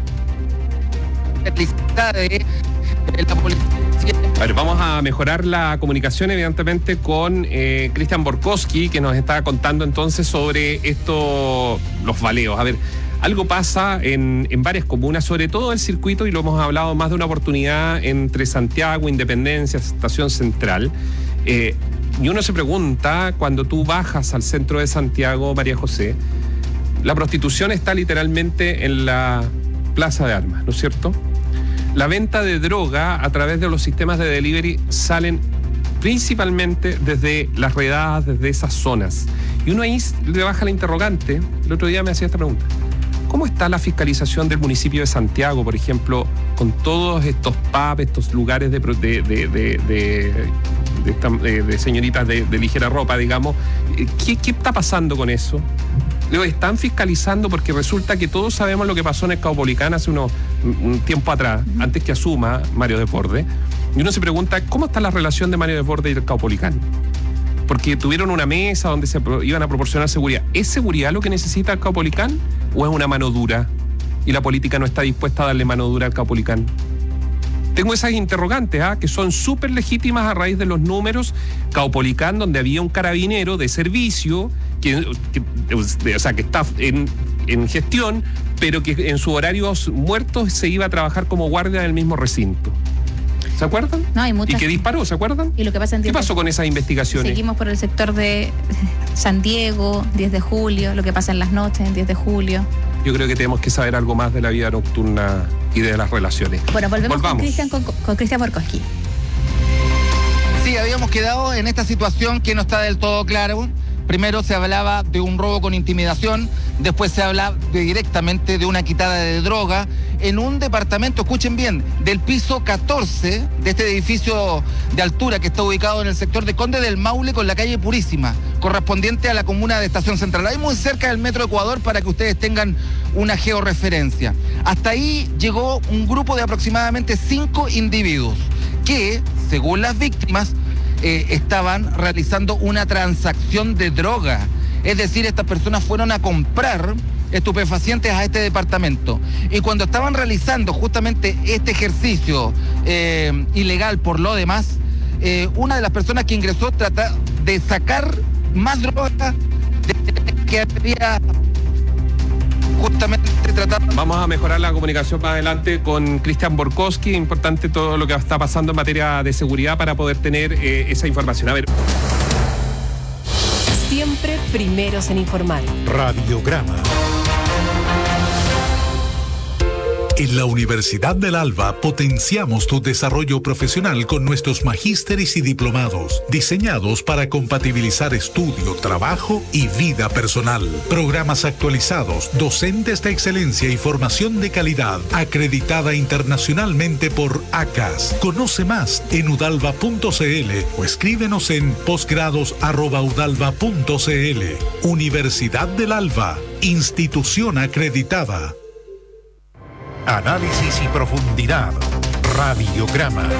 de la policía. A ver, vamos a mejorar la comunicación evidentemente con eh, Cristian Borkowski, que nos está contando entonces sobre esto, los baleos. A ver, algo pasa en, en varias comunas, sobre todo el circuito, y lo hemos hablado más de una oportunidad, entre Santiago, Independencia, Estación Central. Eh, y uno se pregunta, cuando tú bajas al centro de Santiago, María José, la prostitución está literalmente en la plaza de armas, ¿no es cierto? La venta de droga a través de los sistemas de delivery salen principalmente desde las redadas, desde esas zonas. Y uno ahí le baja la interrogante. El otro día me hacía esta pregunta: ¿cómo está la fiscalización del municipio de Santiago, por ejemplo, con todos estos pubs, estos lugares de, de, de, de, de, de, esta, de, de señoritas de, de ligera ropa, digamos? ¿Qué, qué está pasando con eso? Lo están fiscalizando, porque resulta que todos sabemos lo que pasó en el Caupolicán hace unos, un tiempo atrás, uh-huh. antes que asuma Mario Desbordes. Y uno se pregunta, ¿cómo está la relación de Mario Desbordes y el Caupolicán? porque tuvieron una mesa donde se pro- iban a proporcionar seguridad. ¿Es seguridad lo que necesita el Caupolicán o es una mano dura? Y la política no está dispuesta a darle mano dura al Caupolicán. Tengo esas interrogantes, ¿ah? que son súper legítimas a raíz de los números. Caupolicán, donde había un carabinero de servicio, que, que, o sea, que está en, en gestión, pero que en sus horarios muertos se iba a trabajar como guardia del mismo recinto. ¿Se acuerdan? No, hay muchas. Y que disparó, ¿se acuerdan? Y lo que pasa en ¿Qué pasó con esas investigaciones? Seguimos por el sector de San Diego, diez de julio, lo que pasa en las noches, en diez de julio. Yo creo que tenemos que saber algo más de la vida nocturna y de las relaciones. Bueno, volvemos Volvamos. con Cristian con, con Cristian Borkowski. Sí, habíamos quedado en esta situación que no está del todo claro. Primero se hablaba de un robo con intimidación, después se habla de, directamente de una quitada de droga en un departamento, escuchen bien, del piso catorce de este edificio de altura que está ubicado en el sector de Conde del Maule con la calle Purísima, correspondiente a la comuna de Estación Central. Ahí muy cerca del Metro Ecuador para que ustedes tengan una georreferencia. Hasta ahí llegó un grupo de aproximadamente cinco individuos que, según las víctimas, Eh, estaban realizando una transacción de droga. Es decir, estas personas fueron a comprar estupefacientes a este departamento. Y cuando estaban realizando justamente este ejercicio eh, ilegal por lo demás, eh, una de las personas que ingresó trata de sacar más droga de que había justamente tratado. Vamos a mejorar la comunicación más adelante con Cristian Borkowski. Importante todo lo que está pasando en materia de seguridad para poder tener eh, esa información. A ver. Siempre primeros en informar. Radiograma. En la Universidad del Alba potenciamos tu desarrollo profesional con nuestros magísteres y diplomados, diseñados para compatibilizar estudio, trabajo y vida personal. Programas actualizados, docentes de excelencia y formación de calidad, acreditada internacionalmente por A C A S. Conoce más en udalva punto cl o escríbenos en posgrados arroba udalva punto cl. Universidad del Alba, institución acreditada. Análisis y profundidad. Radiograma.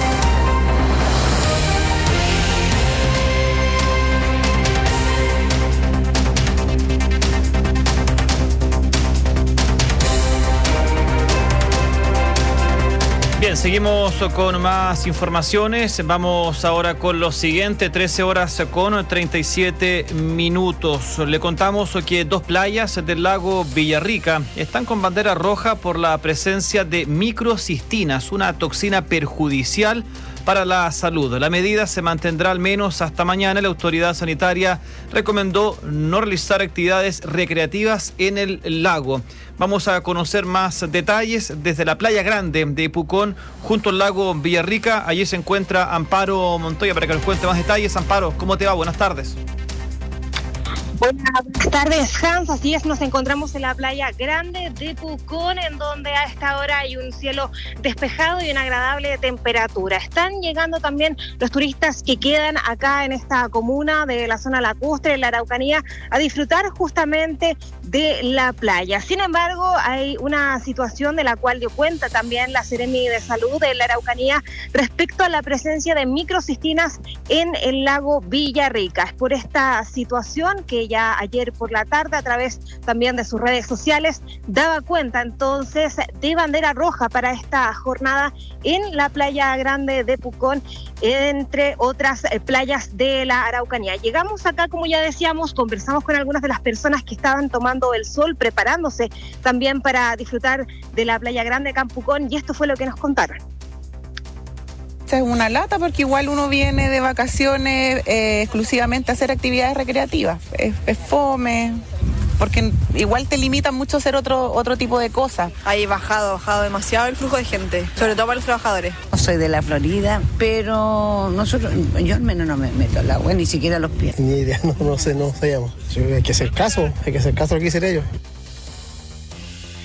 Bien, seguimos con más informaciones. Vamos ahora con lo siguiente, trece horas con treinta y siete minutos. Le contamos que dos playas del lago Villarrica están con bandera roja por la presencia de microcistinas, una toxina perjudicial para la salud. La medida se mantendrá al menos hasta mañana. La autoridad sanitaria recomendó no realizar actividades recreativas en el lago. Vamos a conocer más detalles desde la Playa Grande de Pucón, junto al lago Villarrica. Allí se encuentra Amparo Montoya para que nos cuente más detalles. Amparo, ¿cómo te va? Buenas tardes. Buenas tardes, Hans. Así es, nos encontramos en la Playa Grande de Pucón, en donde a esta hora hay un cielo despejado y una agradable temperatura. Están llegando también los turistas que quedan acá en esta comuna de la zona lacustre, la Araucanía, a disfrutar justamente de la playa. Sin embargo, hay una situación de la cual dio cuenta también la Seremi de Salud de la Araucanía respecto a la presencia de microcistinas en el lago Villarrica. Es por esta situación que ya ayer por la tarde, a través también de sus redes sociales, daba cuenta entonces de bandera roja para esta jornada en la Playa Grande de Pucón, entre otras playas de la Araucanía. Llegamos acá, como ya decíamos, conversamos con algunas de las personas que estaban tomando el sol, preparándose también para disfrutar de la Playa Grande acá en Pucón, y esto fue lo que nos contaron. Es una lata porque igual uno viene de vacaciones eh, exclusivamente a hacer actividades recreativas. Es, es fome, porque igual te limitan mucho a hacer otro, otro tipo de cosas. Hay bajado, bajado demasiado el flujo de gente, sobre todo para los trabajadores. No soy de la Florida, pero nosotros, yo al menos no me meto al agua, ni siquiera los pies. Ni idea, no, no sé, no sabíamos. Hay que hacer caso, hay que hacer caso a lo que dicen ellos.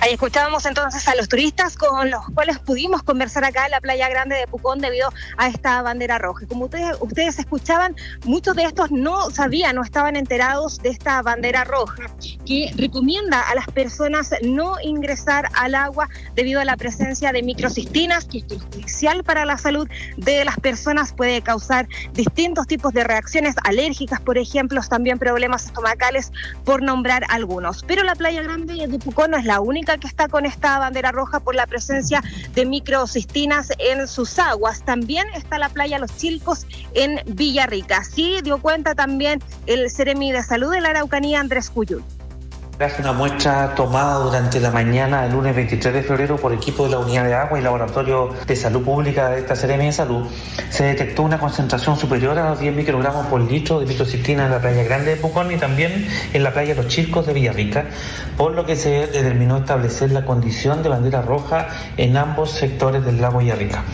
Ahí escuchábamos entonces a los turistas con los cuales pudimos conversar acá en la Playa Grande de Pucón debido a esta bandera roja. Como ustedes, ustedes escuchaban, muchos de estos no sabían, no estaban enterados de esta bandera roja que recomienda a las personas no ingresar al agua debido a la presencia de microcistinas, que es perjudicial para la salud de las personas, puede causar distintos tipos de reacciones alérgicas, por ejemplo, también problemas estomacales, por nombrar algunos. Pero la Playa Grande de Pucón no es la única que está con esta bandera roja por la presencia de microcistinas en sus aguas. También está la playa Los Chilcos en Villarrica. Así dio cuenta también el Seremi de Salud de la Araucanía, Andrés Cuyul. Tras una muestra tomada durante la mañana del lunes veintitrés de febrero por equipo de la Unidad de Agua y Laboratorio de Salud Pública de esta Seremi de Salud, se detectó una concentración superior a los diez microgramos por litro de microcistinas en la Playa Grande de Pucón y también en la playa Los Chilcos de Villarrica, por lo que se determinó establecer la condición de bandera roja en ambos sectores del lago Villarrica.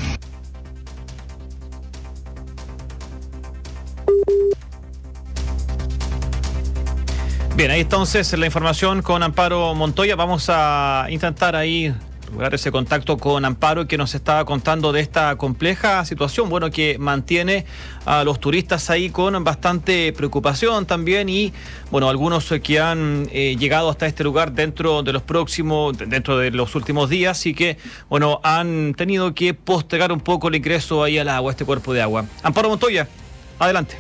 Bien, ahí entonces la información con Amparo Montoya. Vamos a intentar ahí lograr ese contacto con Amparo, que nos estaba contando de esta compleja situación, bueno, que mantiene a los turistas ahí con bastante preocupación también, y bueno, algunos que han eh, llegado hasta este lugar dentro de los próximos, dentro de los últimos días, y que bueno, han tenido que postergar un poco el ingreso ahí al agua, este cuerpo de agua. Amparo Montoya, adelante.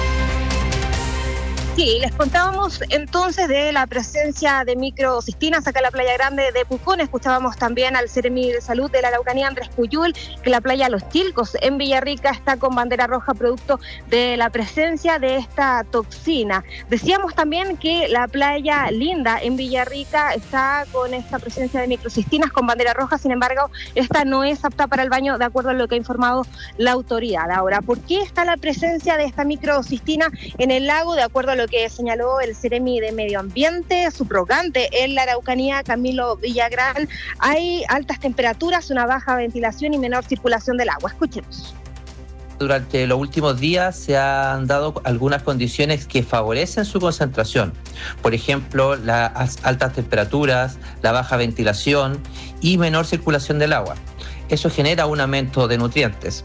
Sí, les contábamos entonces de la presencia de microcistinas acá en la Playa Grande de Pucón. Escuchábamos también al Seremi de Salud de la Araucanía, Andrés Cuyul, que la playa Los Chilcos en Villarrica está con bandera roja producto de la presencia de esta toxina. Decíamos también que la playa Linda en Villarrica está con esta presencia de microcistinas con bandera roja, sin embargo, esta no es apta para el baño, de acuerdo a lo que ha informado la autoridad. Ahora, ¿por qué está la presencia de esta microcistina en el lago? De acuerdo a lo que señaló el Seremi de Medio Ambiente, subrogante en la Araucanía, Camilo Villagrán, hay altas temperaturas, una baja ventilación y menor circulación del agua. Escuchemos. Durante los últimos días se han dado algunas condiciones que favorecen su concentración. Por ejemplo, las altas temperaturas, la baja ventilación y menor circulación del agua. Eso genera un aumento de nutrientes.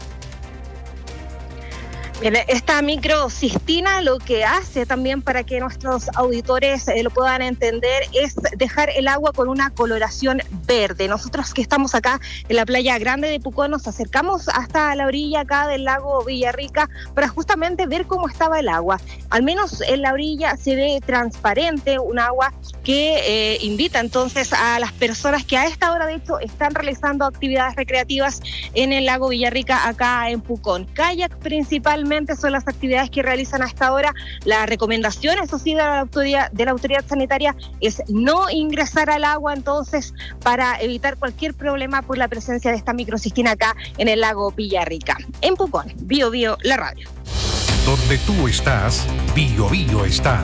Bien, esta microcistina lo que hace también, para que nuestros auditores eh, lo puedan entender, es dejar el agua con una coloración verde. Nosotros que estamos acá en la Playa Grande de Pucón nos acercamos hasta la orilla acá del lago Villarrica para justamente ver cómo estaba el agua. Al menos en la orilla se ve transparente, un agua que eh, invita entonces a las personas que a esta hora de hecho están realizando actividades recreativas en el lago Villarrica acá en Pucón. Kayak principalmente son las actividades que realizan hasta ahora. La recomendación, eso sí, de la autoridad, de la autoridad sanitaria es no ingresar al agua entonces para evitar cualquier problema por la presencia de esta microcistina acá en el lago Villarrica. En Pucón, Bio Bio, la radio. Donde tú estás, Bio Bio está.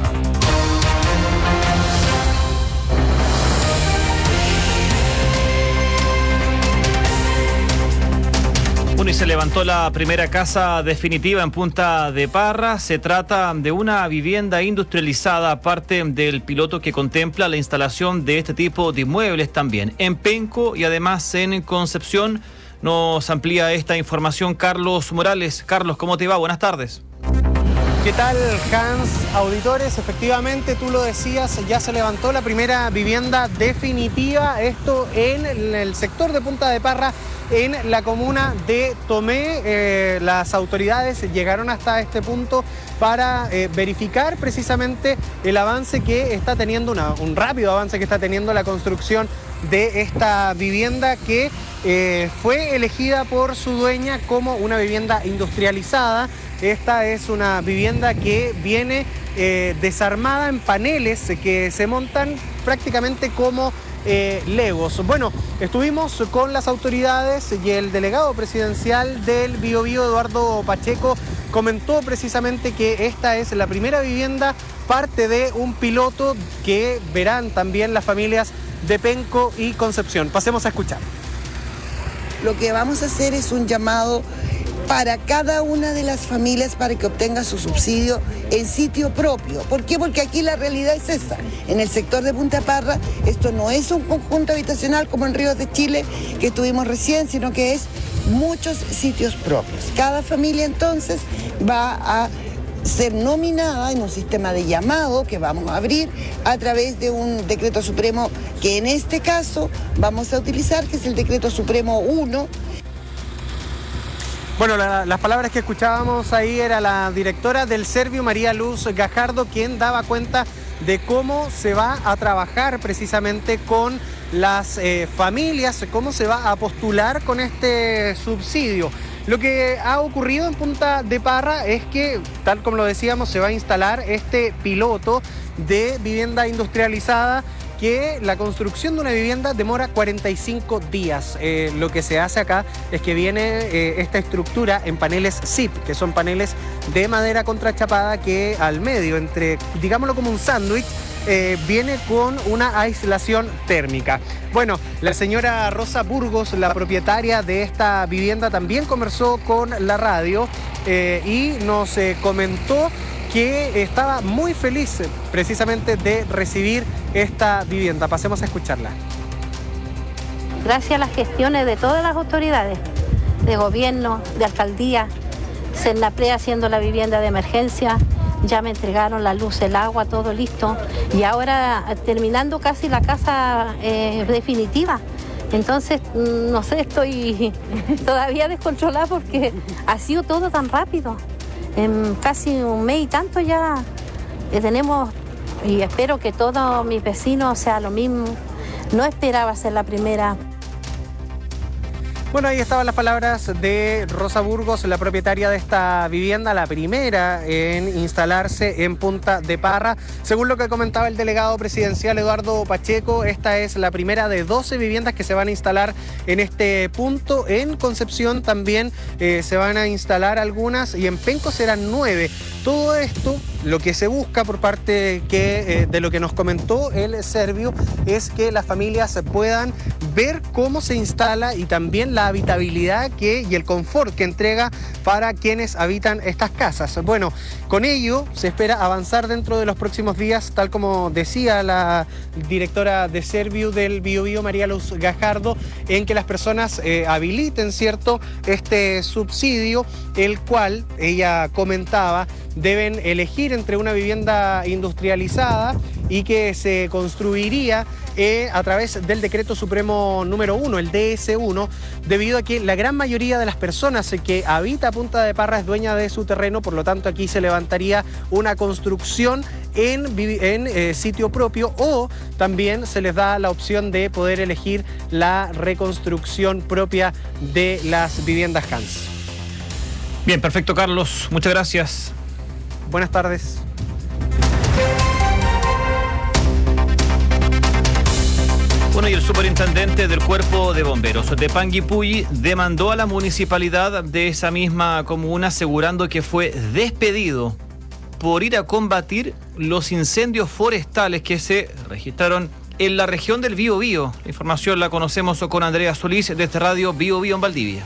Y se levantó la primera casa definitiva en Punta de Parra. Se trata de una vivienda industrializada, parte del piloto que contempla la instalación de este tipo de inmuebles también en Penco y además en Concepción. Nos amplía esta información Carlos Morales. Carlos, ¿cómo te va? Buenas tardes. ¿Qué tal, Hans? Auditores, efectivamente, tú lo decías, ya se levantó la primera vivienda definitiva, esto en el sector de Punta de Parra, en la comuna de Tomé. Eh, las autoridades llegaron hasta este punto para eh, verificar precisamente el avance que está teniendo, una, un rápido avance que está teniendo la construcción de esta vivienda que eh, fue elegida por su dueña como una vivienda industrializada. Esta es una vivienda que viene eh, desarmada en paneles que se montan prácticamente como eh, legos. Bueno, estuvimos con las autoridades y el delegado presidencial del Biobío, Eduardo Pacheco, comentó precisamente que esta es la primera vivienda, parte de un piloto que verán también las familias de Penco y Concepción. Pasemos a escuchar. Lo que vamos a hacer es un llamado para cada una de las familias para que obtenga su subsidio en sitio propio. ¿Por qué? Porque aquí la realidad es esa. En el sector de Punta Parra, esto no es un conjunto habitacional como en Ríos de Chile, que tuvimos recién, sino que es muchos sitios propios. Cada familia entonces va a ser nominada en un sistema de llamado que vamos a abrir a través de un decreto supremo que en este caso vamos a utilizar, que es el decreto supremo uno. Bueno, la, las palabras que escuchábamos ahí era la directora del Servio, María Luz Gajardo, quien daba cuenta de cómo se va a trabajar precisamente con las eh, familias, cómo se va a postular con este subsidio. Lo que ha ocurrido en Punta de Parra es que, tal como lo decíamos, se va a instalar este piloto de vivienda industrializada, que la construcción de una vivienda demora cuarenta y cinco días. Eh, lo que se hace acá es que viene eh, esta estructura en paneles S I P, que son paneles de madera contrachapada que al medio, entre, digámoslo como un sándwich, eh, viene con una aislación térmica. Bueno, la señora Rosa Burgos, la propietaria de esta vivienda, también conversó con la radio eh, y nos eh, comentó que estaba muy feliz precisamente de recibir esta vivienda. Pasemos a escucharla. Gracias a las gestiones de todas las autoridades, de gobierno, de alcaldía, Senapre haciendo la vivienda de emergencia, ya me entregaron la luz, el agua, todo listo. Y ahora terminando casi la casa eh, definitiva. Entonces, no sé, estoy todavía descontrolada porque ha sido todo tan rápido. En casi un mes y tanto ya eh, tenemos, y espero que todos mis vecinos sea lo mismo. No esperaba ser la primera. Bueno, ahí estaban las palabras de Rosa Burgos, la propietaria de esta vivienda, la primera en instalarse en Punta de Parra. Según lo que comentaba el delegado presidencial Eduardo Pacheco, esta es la primera de doce viviendas que se van a instalar en este punto. En Concepción también eh, se van a instalar algunas y en Penco serán nueve. Todo esto, lo que se busca por parte que, eh, de lo que nos comentó el Servio, es que las familias puedan ver cómo se instala y también la habitabilidad que, y el confort que entrega para quienes habitan estas casas. Bueno, con ello se espera avanzar dentro de los próximos días, tal como decía la directora de Servio del Biobío, María Luz Gajardo, en que las personas eh, habiliten, ¿cierto?, este subsidio, el cual ella comentaba deben elegir entre una vivienda industrializada y que se construiría eh, a través del decreto supremo número uno, el D S uno, debido a que la gran mayoría de las personas que habita Punta de Parra es dueña de su terreno, por lo tanto aquí se levantaría una construcción en, en eh, sitio propio, o también se les da la opción de poder elegir la reconstrucción propia de las viviendas Hans. Bien, perfecto, Carlos. Muchas gracias. Buenas tardes. Bueno, y el superintendente del Cuerpo de Bomberos de Panguipulli demandó a la municipalidad de esa misma comuna, asegurando que fue despedido por ir a combatir los incendios forestales que se registraron en la región del Biobío. La información la conocemos con Andrea Solís desde Radio Biobío en Valdivia.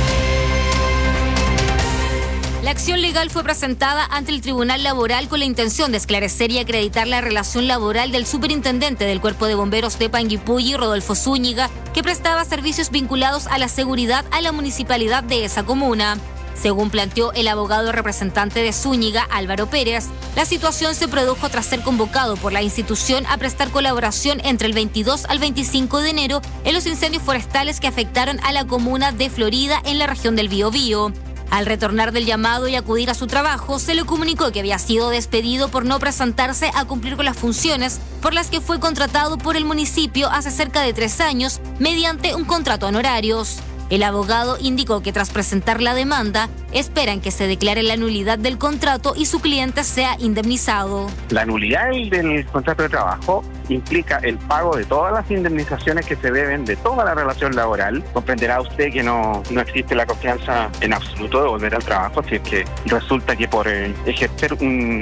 La acción legal fue presentada ante el Tribunal Laboral con la intención de esclarecer y acreditar la relación laboral del superintendente del Cuerpo de Bomberos de Panguipulli, Rodolfo Zúñiga, que prestaba servicios vinculados a la seguridad a la municipalidad de esa comuna. Según planteó el abogado representante de Zúñiga, Álvaro Pérez, la situación se produjo tras ser convocado por la institución a prestar colaboración entre el veintidós al veinticinco de enero en los incendios forestales que afectaron a la comuna de Florida en la región del Biobío. Al retornar del llamado y acudir a su trabajo, se le comunicó que había sido despedido por no presentarse a cumplir con las funciones por las que fue contratado por el municipio hace cerca de tres años mediante un contrato a honorarios. El abogado indicó que tras presentar la demanda, esperan que se declare la nulidad del contrato y su cliente sea indemnizado. La nulidad del contrato de trabajo implica el pago de todas las indemnizaciones que se deben de toda la relación laboral. Comprenderá usted que no, no existe la confianza en absoluto de volver al trabajo si es que resulta que por eh, ejercer un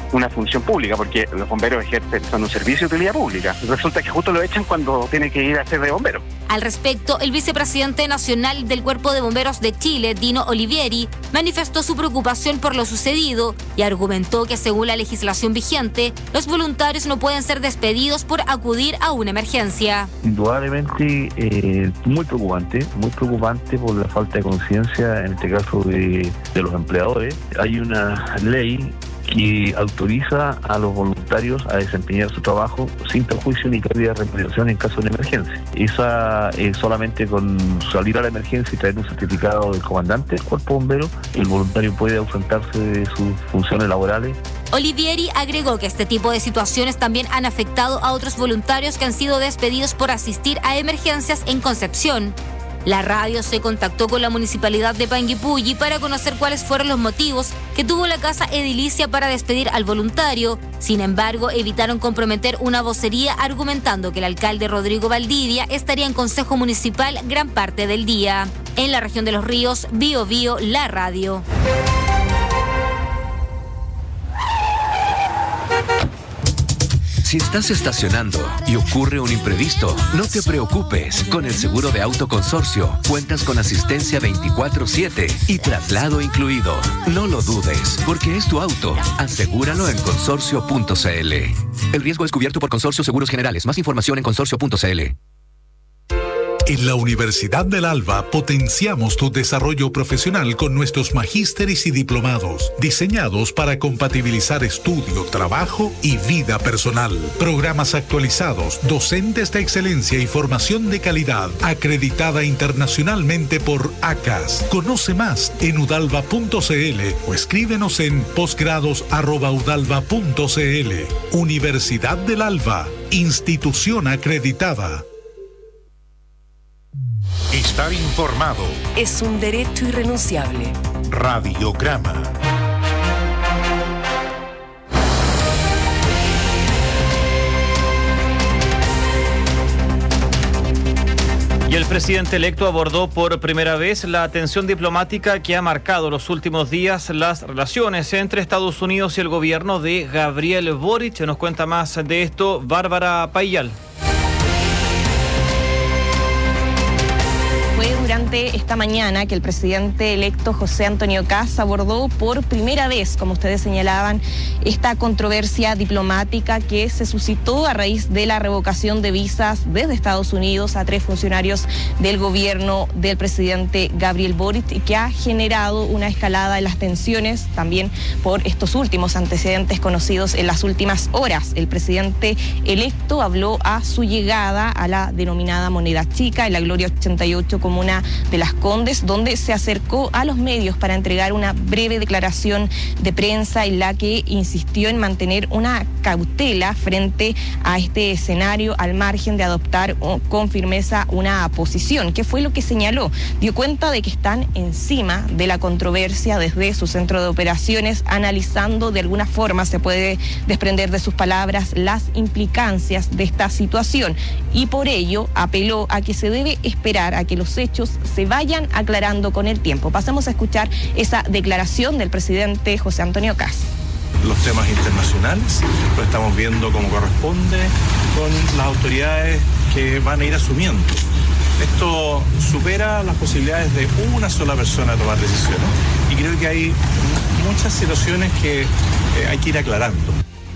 una función pública, porque los bomberos ejercen, son un servicio de utilidad pública. Resulta que justo lo echan cuando tiene que ir a ser de bombero. Al respecto, el vicepresidente nacional del Cuerpo de Bomberos de Chile, Dino Olivieri, manifestó su preocupación por lo sucedido y argumentó que según la legislación vigente, los voluntarios no pueden ser despedidos por acudir a una emergencia. Indudablemente eh, muy preocupante, muy preocupante por la falta de conciencia, en este caso de, de los empleadores. Hay una ley que autoriza a los voluntarios a desempeñar su trabajo sin perjuicio ni pérdida de remuneración en caso de emergencia. Esa eh, solamente con salir a la emergencia y traer un certificado del comandante del cuerpo bombero, el voluntario puede ausentarse de sus funciones laborales. Olivieri agregó que este tipo de situaciones también han afectado a otros voluntarios que han sido despedidos por asistir a emergencias en Concepción. La radio se contactó con la municipalidad de Panguipulli para conocer cuáles fueron los motivos que tuvo la casa edilicia para despedir al voluntario. Sin embargo, evitaron comprometer una vocería argumentando que el alcalde Rodrigo Valdivia estaría en consejo municipal gran parte del día. En la región de Los Ríos, Bío Bío, la radio. Si estás estacionando y ocurre un imprevisto, no te preocupes. Con el seguro de auto Consorcio, cuentas con asistencia veinticuatro siete y traslado incluido. No lo dudes, porque es tu auto. Asegúralo en consorcio punto c l. El riesgo es cubierto por Consorcio Seguros Generales. Más información en consorcio punto c l. En la Universidad del Alba potenciamos tu desarrollo profesional con nuestros magísteres y diplomados, diseñados para compatibilizar estudio, trabajo y vida personal. Programas actualizados, docentes de excelencia y formación de calidad, acreditada internacionalmente por A C A S. Conoce más en udalva punto c l o escríbenos en posgrados arroba udalva punto c l. Universidad del Alba, institución acreditada. Estar informado es un derecho irrenunciable. Radiograma. Y el presidente electo abordó por primera vez la tensión diplomática que ha marcado los últimos días las relaciones entre Estados Unidos y el gobierno de Gabriel Boric. Nos cuenta más de esto Bárbara Payal. Durante esta mañana que el presidente electo José Antonio Kast abordó por primera vez, como ustedes señalaban, esta controversia diplomática que se suscitó a raíz de la revocación de visas desde Estados Unidos a tres funcionarios del gobierno del presidente Gabriel Boric y que ha generado una escalada en las tensiones también por estos últimos antecedentes conocidos en las últimas horas. El presidente electo habló a su llegada a la denominada Moneda Chica en la Gloria ochenta y ocho comuna de Las Condes, donde se acercó a los medios para entregar una breve declaración de prensa en la que insistió en mantener una cautela frente a este escenario al margen de adoptar con firmeza una posición. ¿Qué fue lo que señaló? Dio cuenta de que están encima de la controversia desde su centro de operaciones, analizando de alguna forma, se puede desprender de sus palabras, las implicancias de esta situación y por ello apeló a que se debe esperar a que los hechos se vayan aclarando con el tiempo. Pasemos a escuchar esa declaración del presidente José Antonio Kast. Los temas internacionales lo estamos viendo como corresponde con las autoridades que van a ir asumiendo. Esto supera las posibilidades de una sola persona tomar decisiones y creo que hay muchas situaciones que eh, hay que ir aclarando.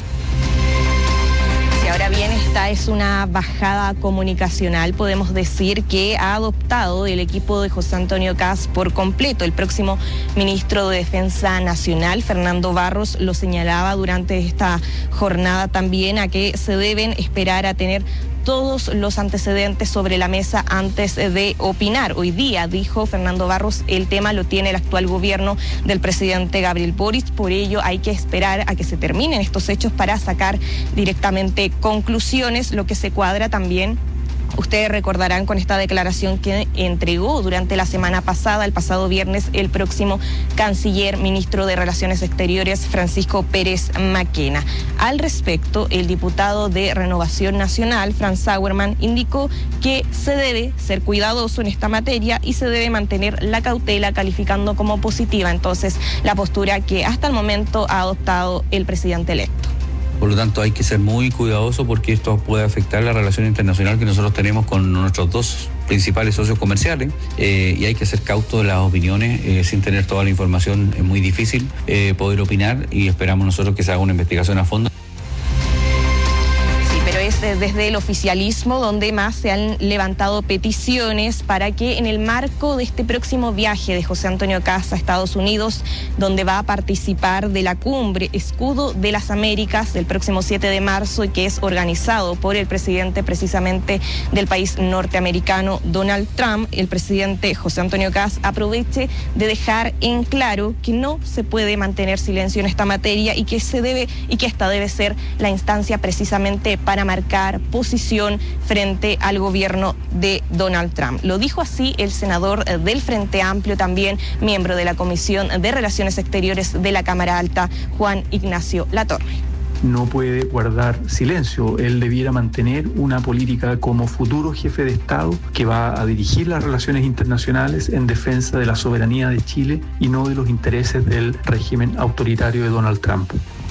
Y ahora bien, esta es una bajada comunicacional, podemos decir, que ha adoptado el equipo de José Antonio Kast por completo. El próximo ministro de Defensa Nacional, Fernando Barros, lo señalaba durante esta jornada también, a que se deben esperar a tener todos los antecedentes sobre la mesa antes de opinar. Hoy día, dijo Fernando Barros, el tema lo tiene el actual gobierno del presidente Gabriel Boric, por ello hay que esperar a que se terminen estos hechos para sacar directamente conclusiones, lo que se cuadra también Ustedes recordarán con esta declaración que entregó durante la semana pasada, el pasado viernes, el próximo canciller, ministro de Relaciones Exteriores, Francisco Pérez Maquena. Al respecto, el diputado de Renovación Nacional, Franz Sauermann, indicó que se debe ser cuidadoso en esta materia y se debe mantener la cautela, calificando como positiva entonces la postura que hasta el momento ha adoptado el presidente electo. Por lo tanto, hay que ser muy cuidadoso porque esto puede afectar la relación internacional que nosotros tenemos con nuestros dos principales socios comerciales eh, y hay que ser cauto de las opiniones eh, sin tener toda la información. Es muy difícil eh, poder opinar y esperamos nosotros que se haga una investigación a fondo. Es desde el oficialismo donde más se han levantado peticiones para que en el marco de este próximo viaje de José Antonio Kast a Estados Unidos, donde va a participar de la cumbre Escudo de las Américas del próximo siete de marzo y que es organizado por el presidente precisamente del país norteamericano, Donald Trump, el presidente José Antonio Kast aproveche de dejar en claro que no se puede mantener silencio en esta materia y que se debe y que esta debe ser la instancia precisamente para marcar posición frente al gobierno de Donald Trump. Lo dijo así el senador del Frente Amplio, también miembro de la Comisión de Relaciones Exteriores de la Cámara Alta, Juan Ignacio Latorre. No puede guardar silencio. Él debiera mantener una política como futuro jefe de Estado que va a dirigir las relaciones internacionales en defensa de la soberanía de Chile y no de los intereses del régimen autoritario de Donald Trump.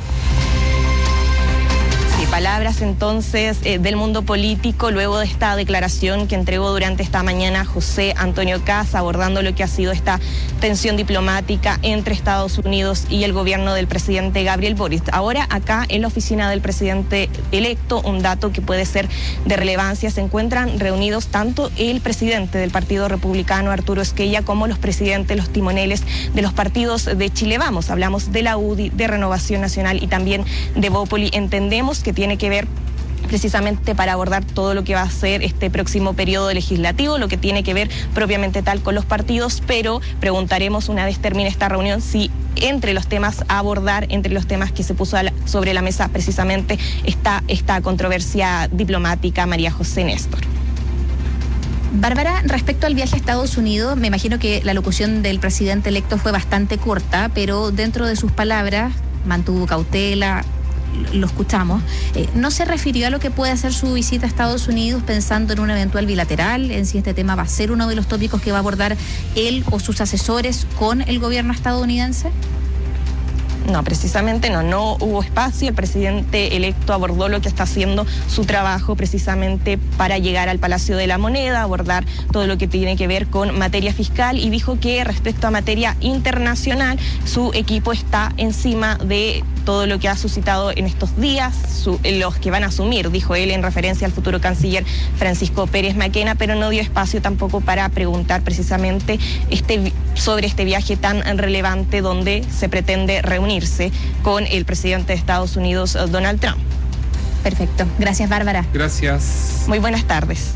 Palabras entonces eh, del mundo político luego de esta declaración que entregó durante esta mañana José Antonio Kast, abordando lo que ha sido esta tensión diplomática entre Estados Unidos y el gobierno del presidente Gabriel Boric. Ahora acá en la oficina del presidente electo, un dato que puede ser de relevancia, se encuentran reunidos tanto el presidente del Partido Republicano, Arturo Esquella, como los presidentes, los timoneles de los partidos de Chile Vamos. Hablamos de la U D I, de Renovación Nacional y también de Bópoli. Entendemos que tiene que ver precisamente para abordar todo lo que va a ser este próximo periodo legislativo, lo que tiene que ver propiamente tal con los partidos, pero preguntaremos una vez termine esta reunión si entre los temas a abordar, entre los temas que se puso sobre la mesa precisamente está esta controversia diplomática. María José Néstor. Bárbara, respecto al viaje a Estados Unidos, me imagino que la locución del presidente electo fue bastante corta, pero dentro de sus palabras mantuvo cautela. Lo escuchamos, eh, no se refirió a lo que puede hacer su visita a Estados Unidos pensando en un eventual bilateral, en si este tema va a ser uno de los tópicos que va a abordar él o sus asesores con el gobierno estadounidense. No, precisamente no, no hubo espacio. El presidente electo abordó lo que está haciendo su trabajo precisamente para llegar al Palacio de la Moneda, abordar todo lo que tiene que ver con materia fiscal y dijo que respecto a materia internacional, su equipo está encima de todo lo que ha suscitado en estos días, su, los que van a asumir, dijo él en referencia al futuro canciller Francisco Pérez Maquena, pero no dio espacio tampoco para preguntar precisamente este, sobre este viaje tan relevante donde se pretende reunirse con el presidente de Estados Unidos, Donald Trump. Perfecto. Gracias, Bárbara. Gracias. Muy buenas tardes.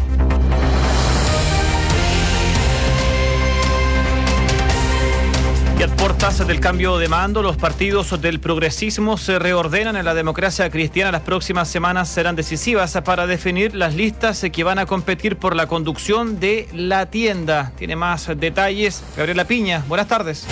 Y a puertas del cambio de mando, los partidos del progresismo se reordenan en la democracia cristiana. Las próximas semanas serán decisivas para definir las listas que van a competir por la conducción de la tienda. Tiene más detalles Gabriela Piña. Buenas tardes.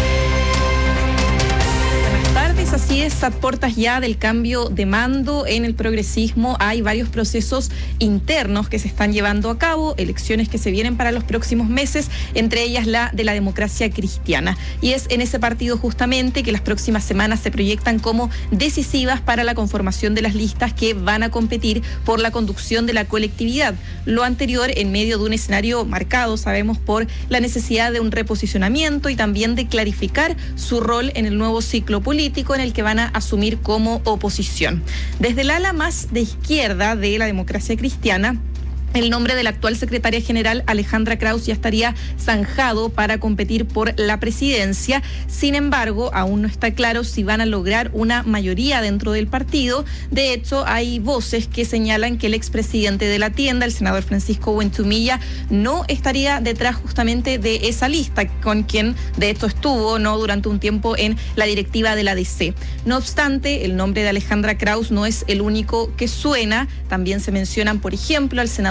Así es, a puertas ya del cambio de mando en el progresismo hay varios procesos internos que se están llevando a cabo, elecciones que se vienen para los próximos meses, entre ellas la de la democracia cristiana. Y es en ese partido justamente que las próximas semanas se proyectan como decisivas para la conformación de las listas que van a competir por la conducción de la colectividad. Lo anterior en medio de un escenario marcado, sabemos, por la necesidad de un reposicionamiento y también de clarificar su rol en el nuevo ciclo político en el que van a asumir como oposición. Desde el ala más de izquierda de la democracia cristiana, el nombre de la actual secretaria general Alejandra Krauss ya estaría zanjado para competir por la presidencia. Sin embargo, aún no está claro si van a lograr una mayoría dentro del partido. De hecho, hay voces que señalan que el expresidente de la tienda, el senador Francisco Buentumilla, no estaría detrás justamente de esa lista, con quien de hecho estuvo no durante un tiempo en la directiva de la D C. No obstante, el nombre de Alejandra Krauss no es el único que suena. También se mencionan, por ejemplo, al senador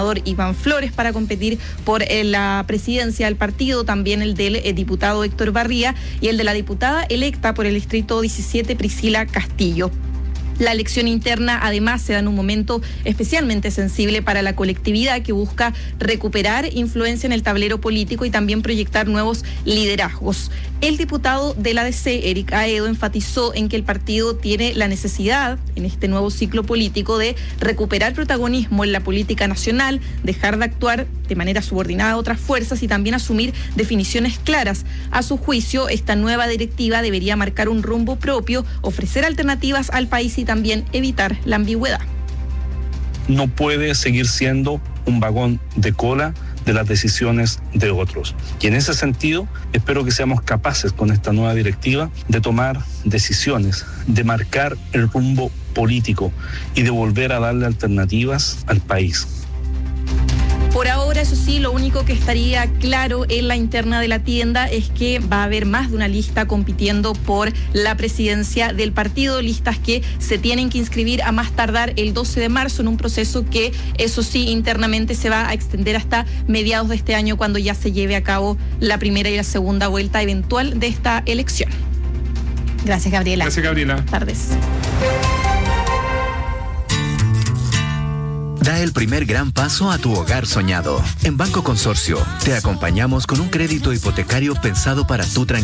senador Iván Flores para competir por eh, la presidencia del partido, también el del eh, diputado Héctor Barría y el de la diputada electa por el distrito diecisiete, Priscila Castillo. La elección interna además se da en un momento especialmente sensible para la colectividad que busca recuperar influencia en el tablero político y también proyectar nuevos liderazgos. El diputado de la A D C, Eric Aedo, enfatizó en que el partido tiene la necesidad en este nuevo ciclo político de recuperar protagonismo en la política nacional, dejar de actuar de manera subordinada a otras fuerzas y también asumir definiciones claras. A su juicio, esta nueva directiva debería marcar un rumbo propio, ofrecer alternativas al país y también evitar la ambigüedad. No puede seguir siendo un vagón de cola de las decisiones de otros. Y en ese sentido, espero que seamos capaces con esta nueva directiva de tomar decisiones, de marcar el rumbo político y de volver a darle alternativas al país. Por ahora, eso sí, lo único que estaría claro en la interna de la tienda es que va a haber más de una lista compitiendo por la presidencia del partido, listas que se tienen que inscribir a más tardar el doce de marzo en un proceso que, eso sí, internamente se va a extender hasta mediados de este año cuando ya se lleve a cabo la primera y la segunda vuelta eventual de esta elección. Gracias, Gabriela. Gracias, Gabriela. Buenas tardes. Da el primer gran paso a tu hogar soñado. En Banco Consorcio, te acompañamos con un crédito hipotecario pensado para tu tranquilidad.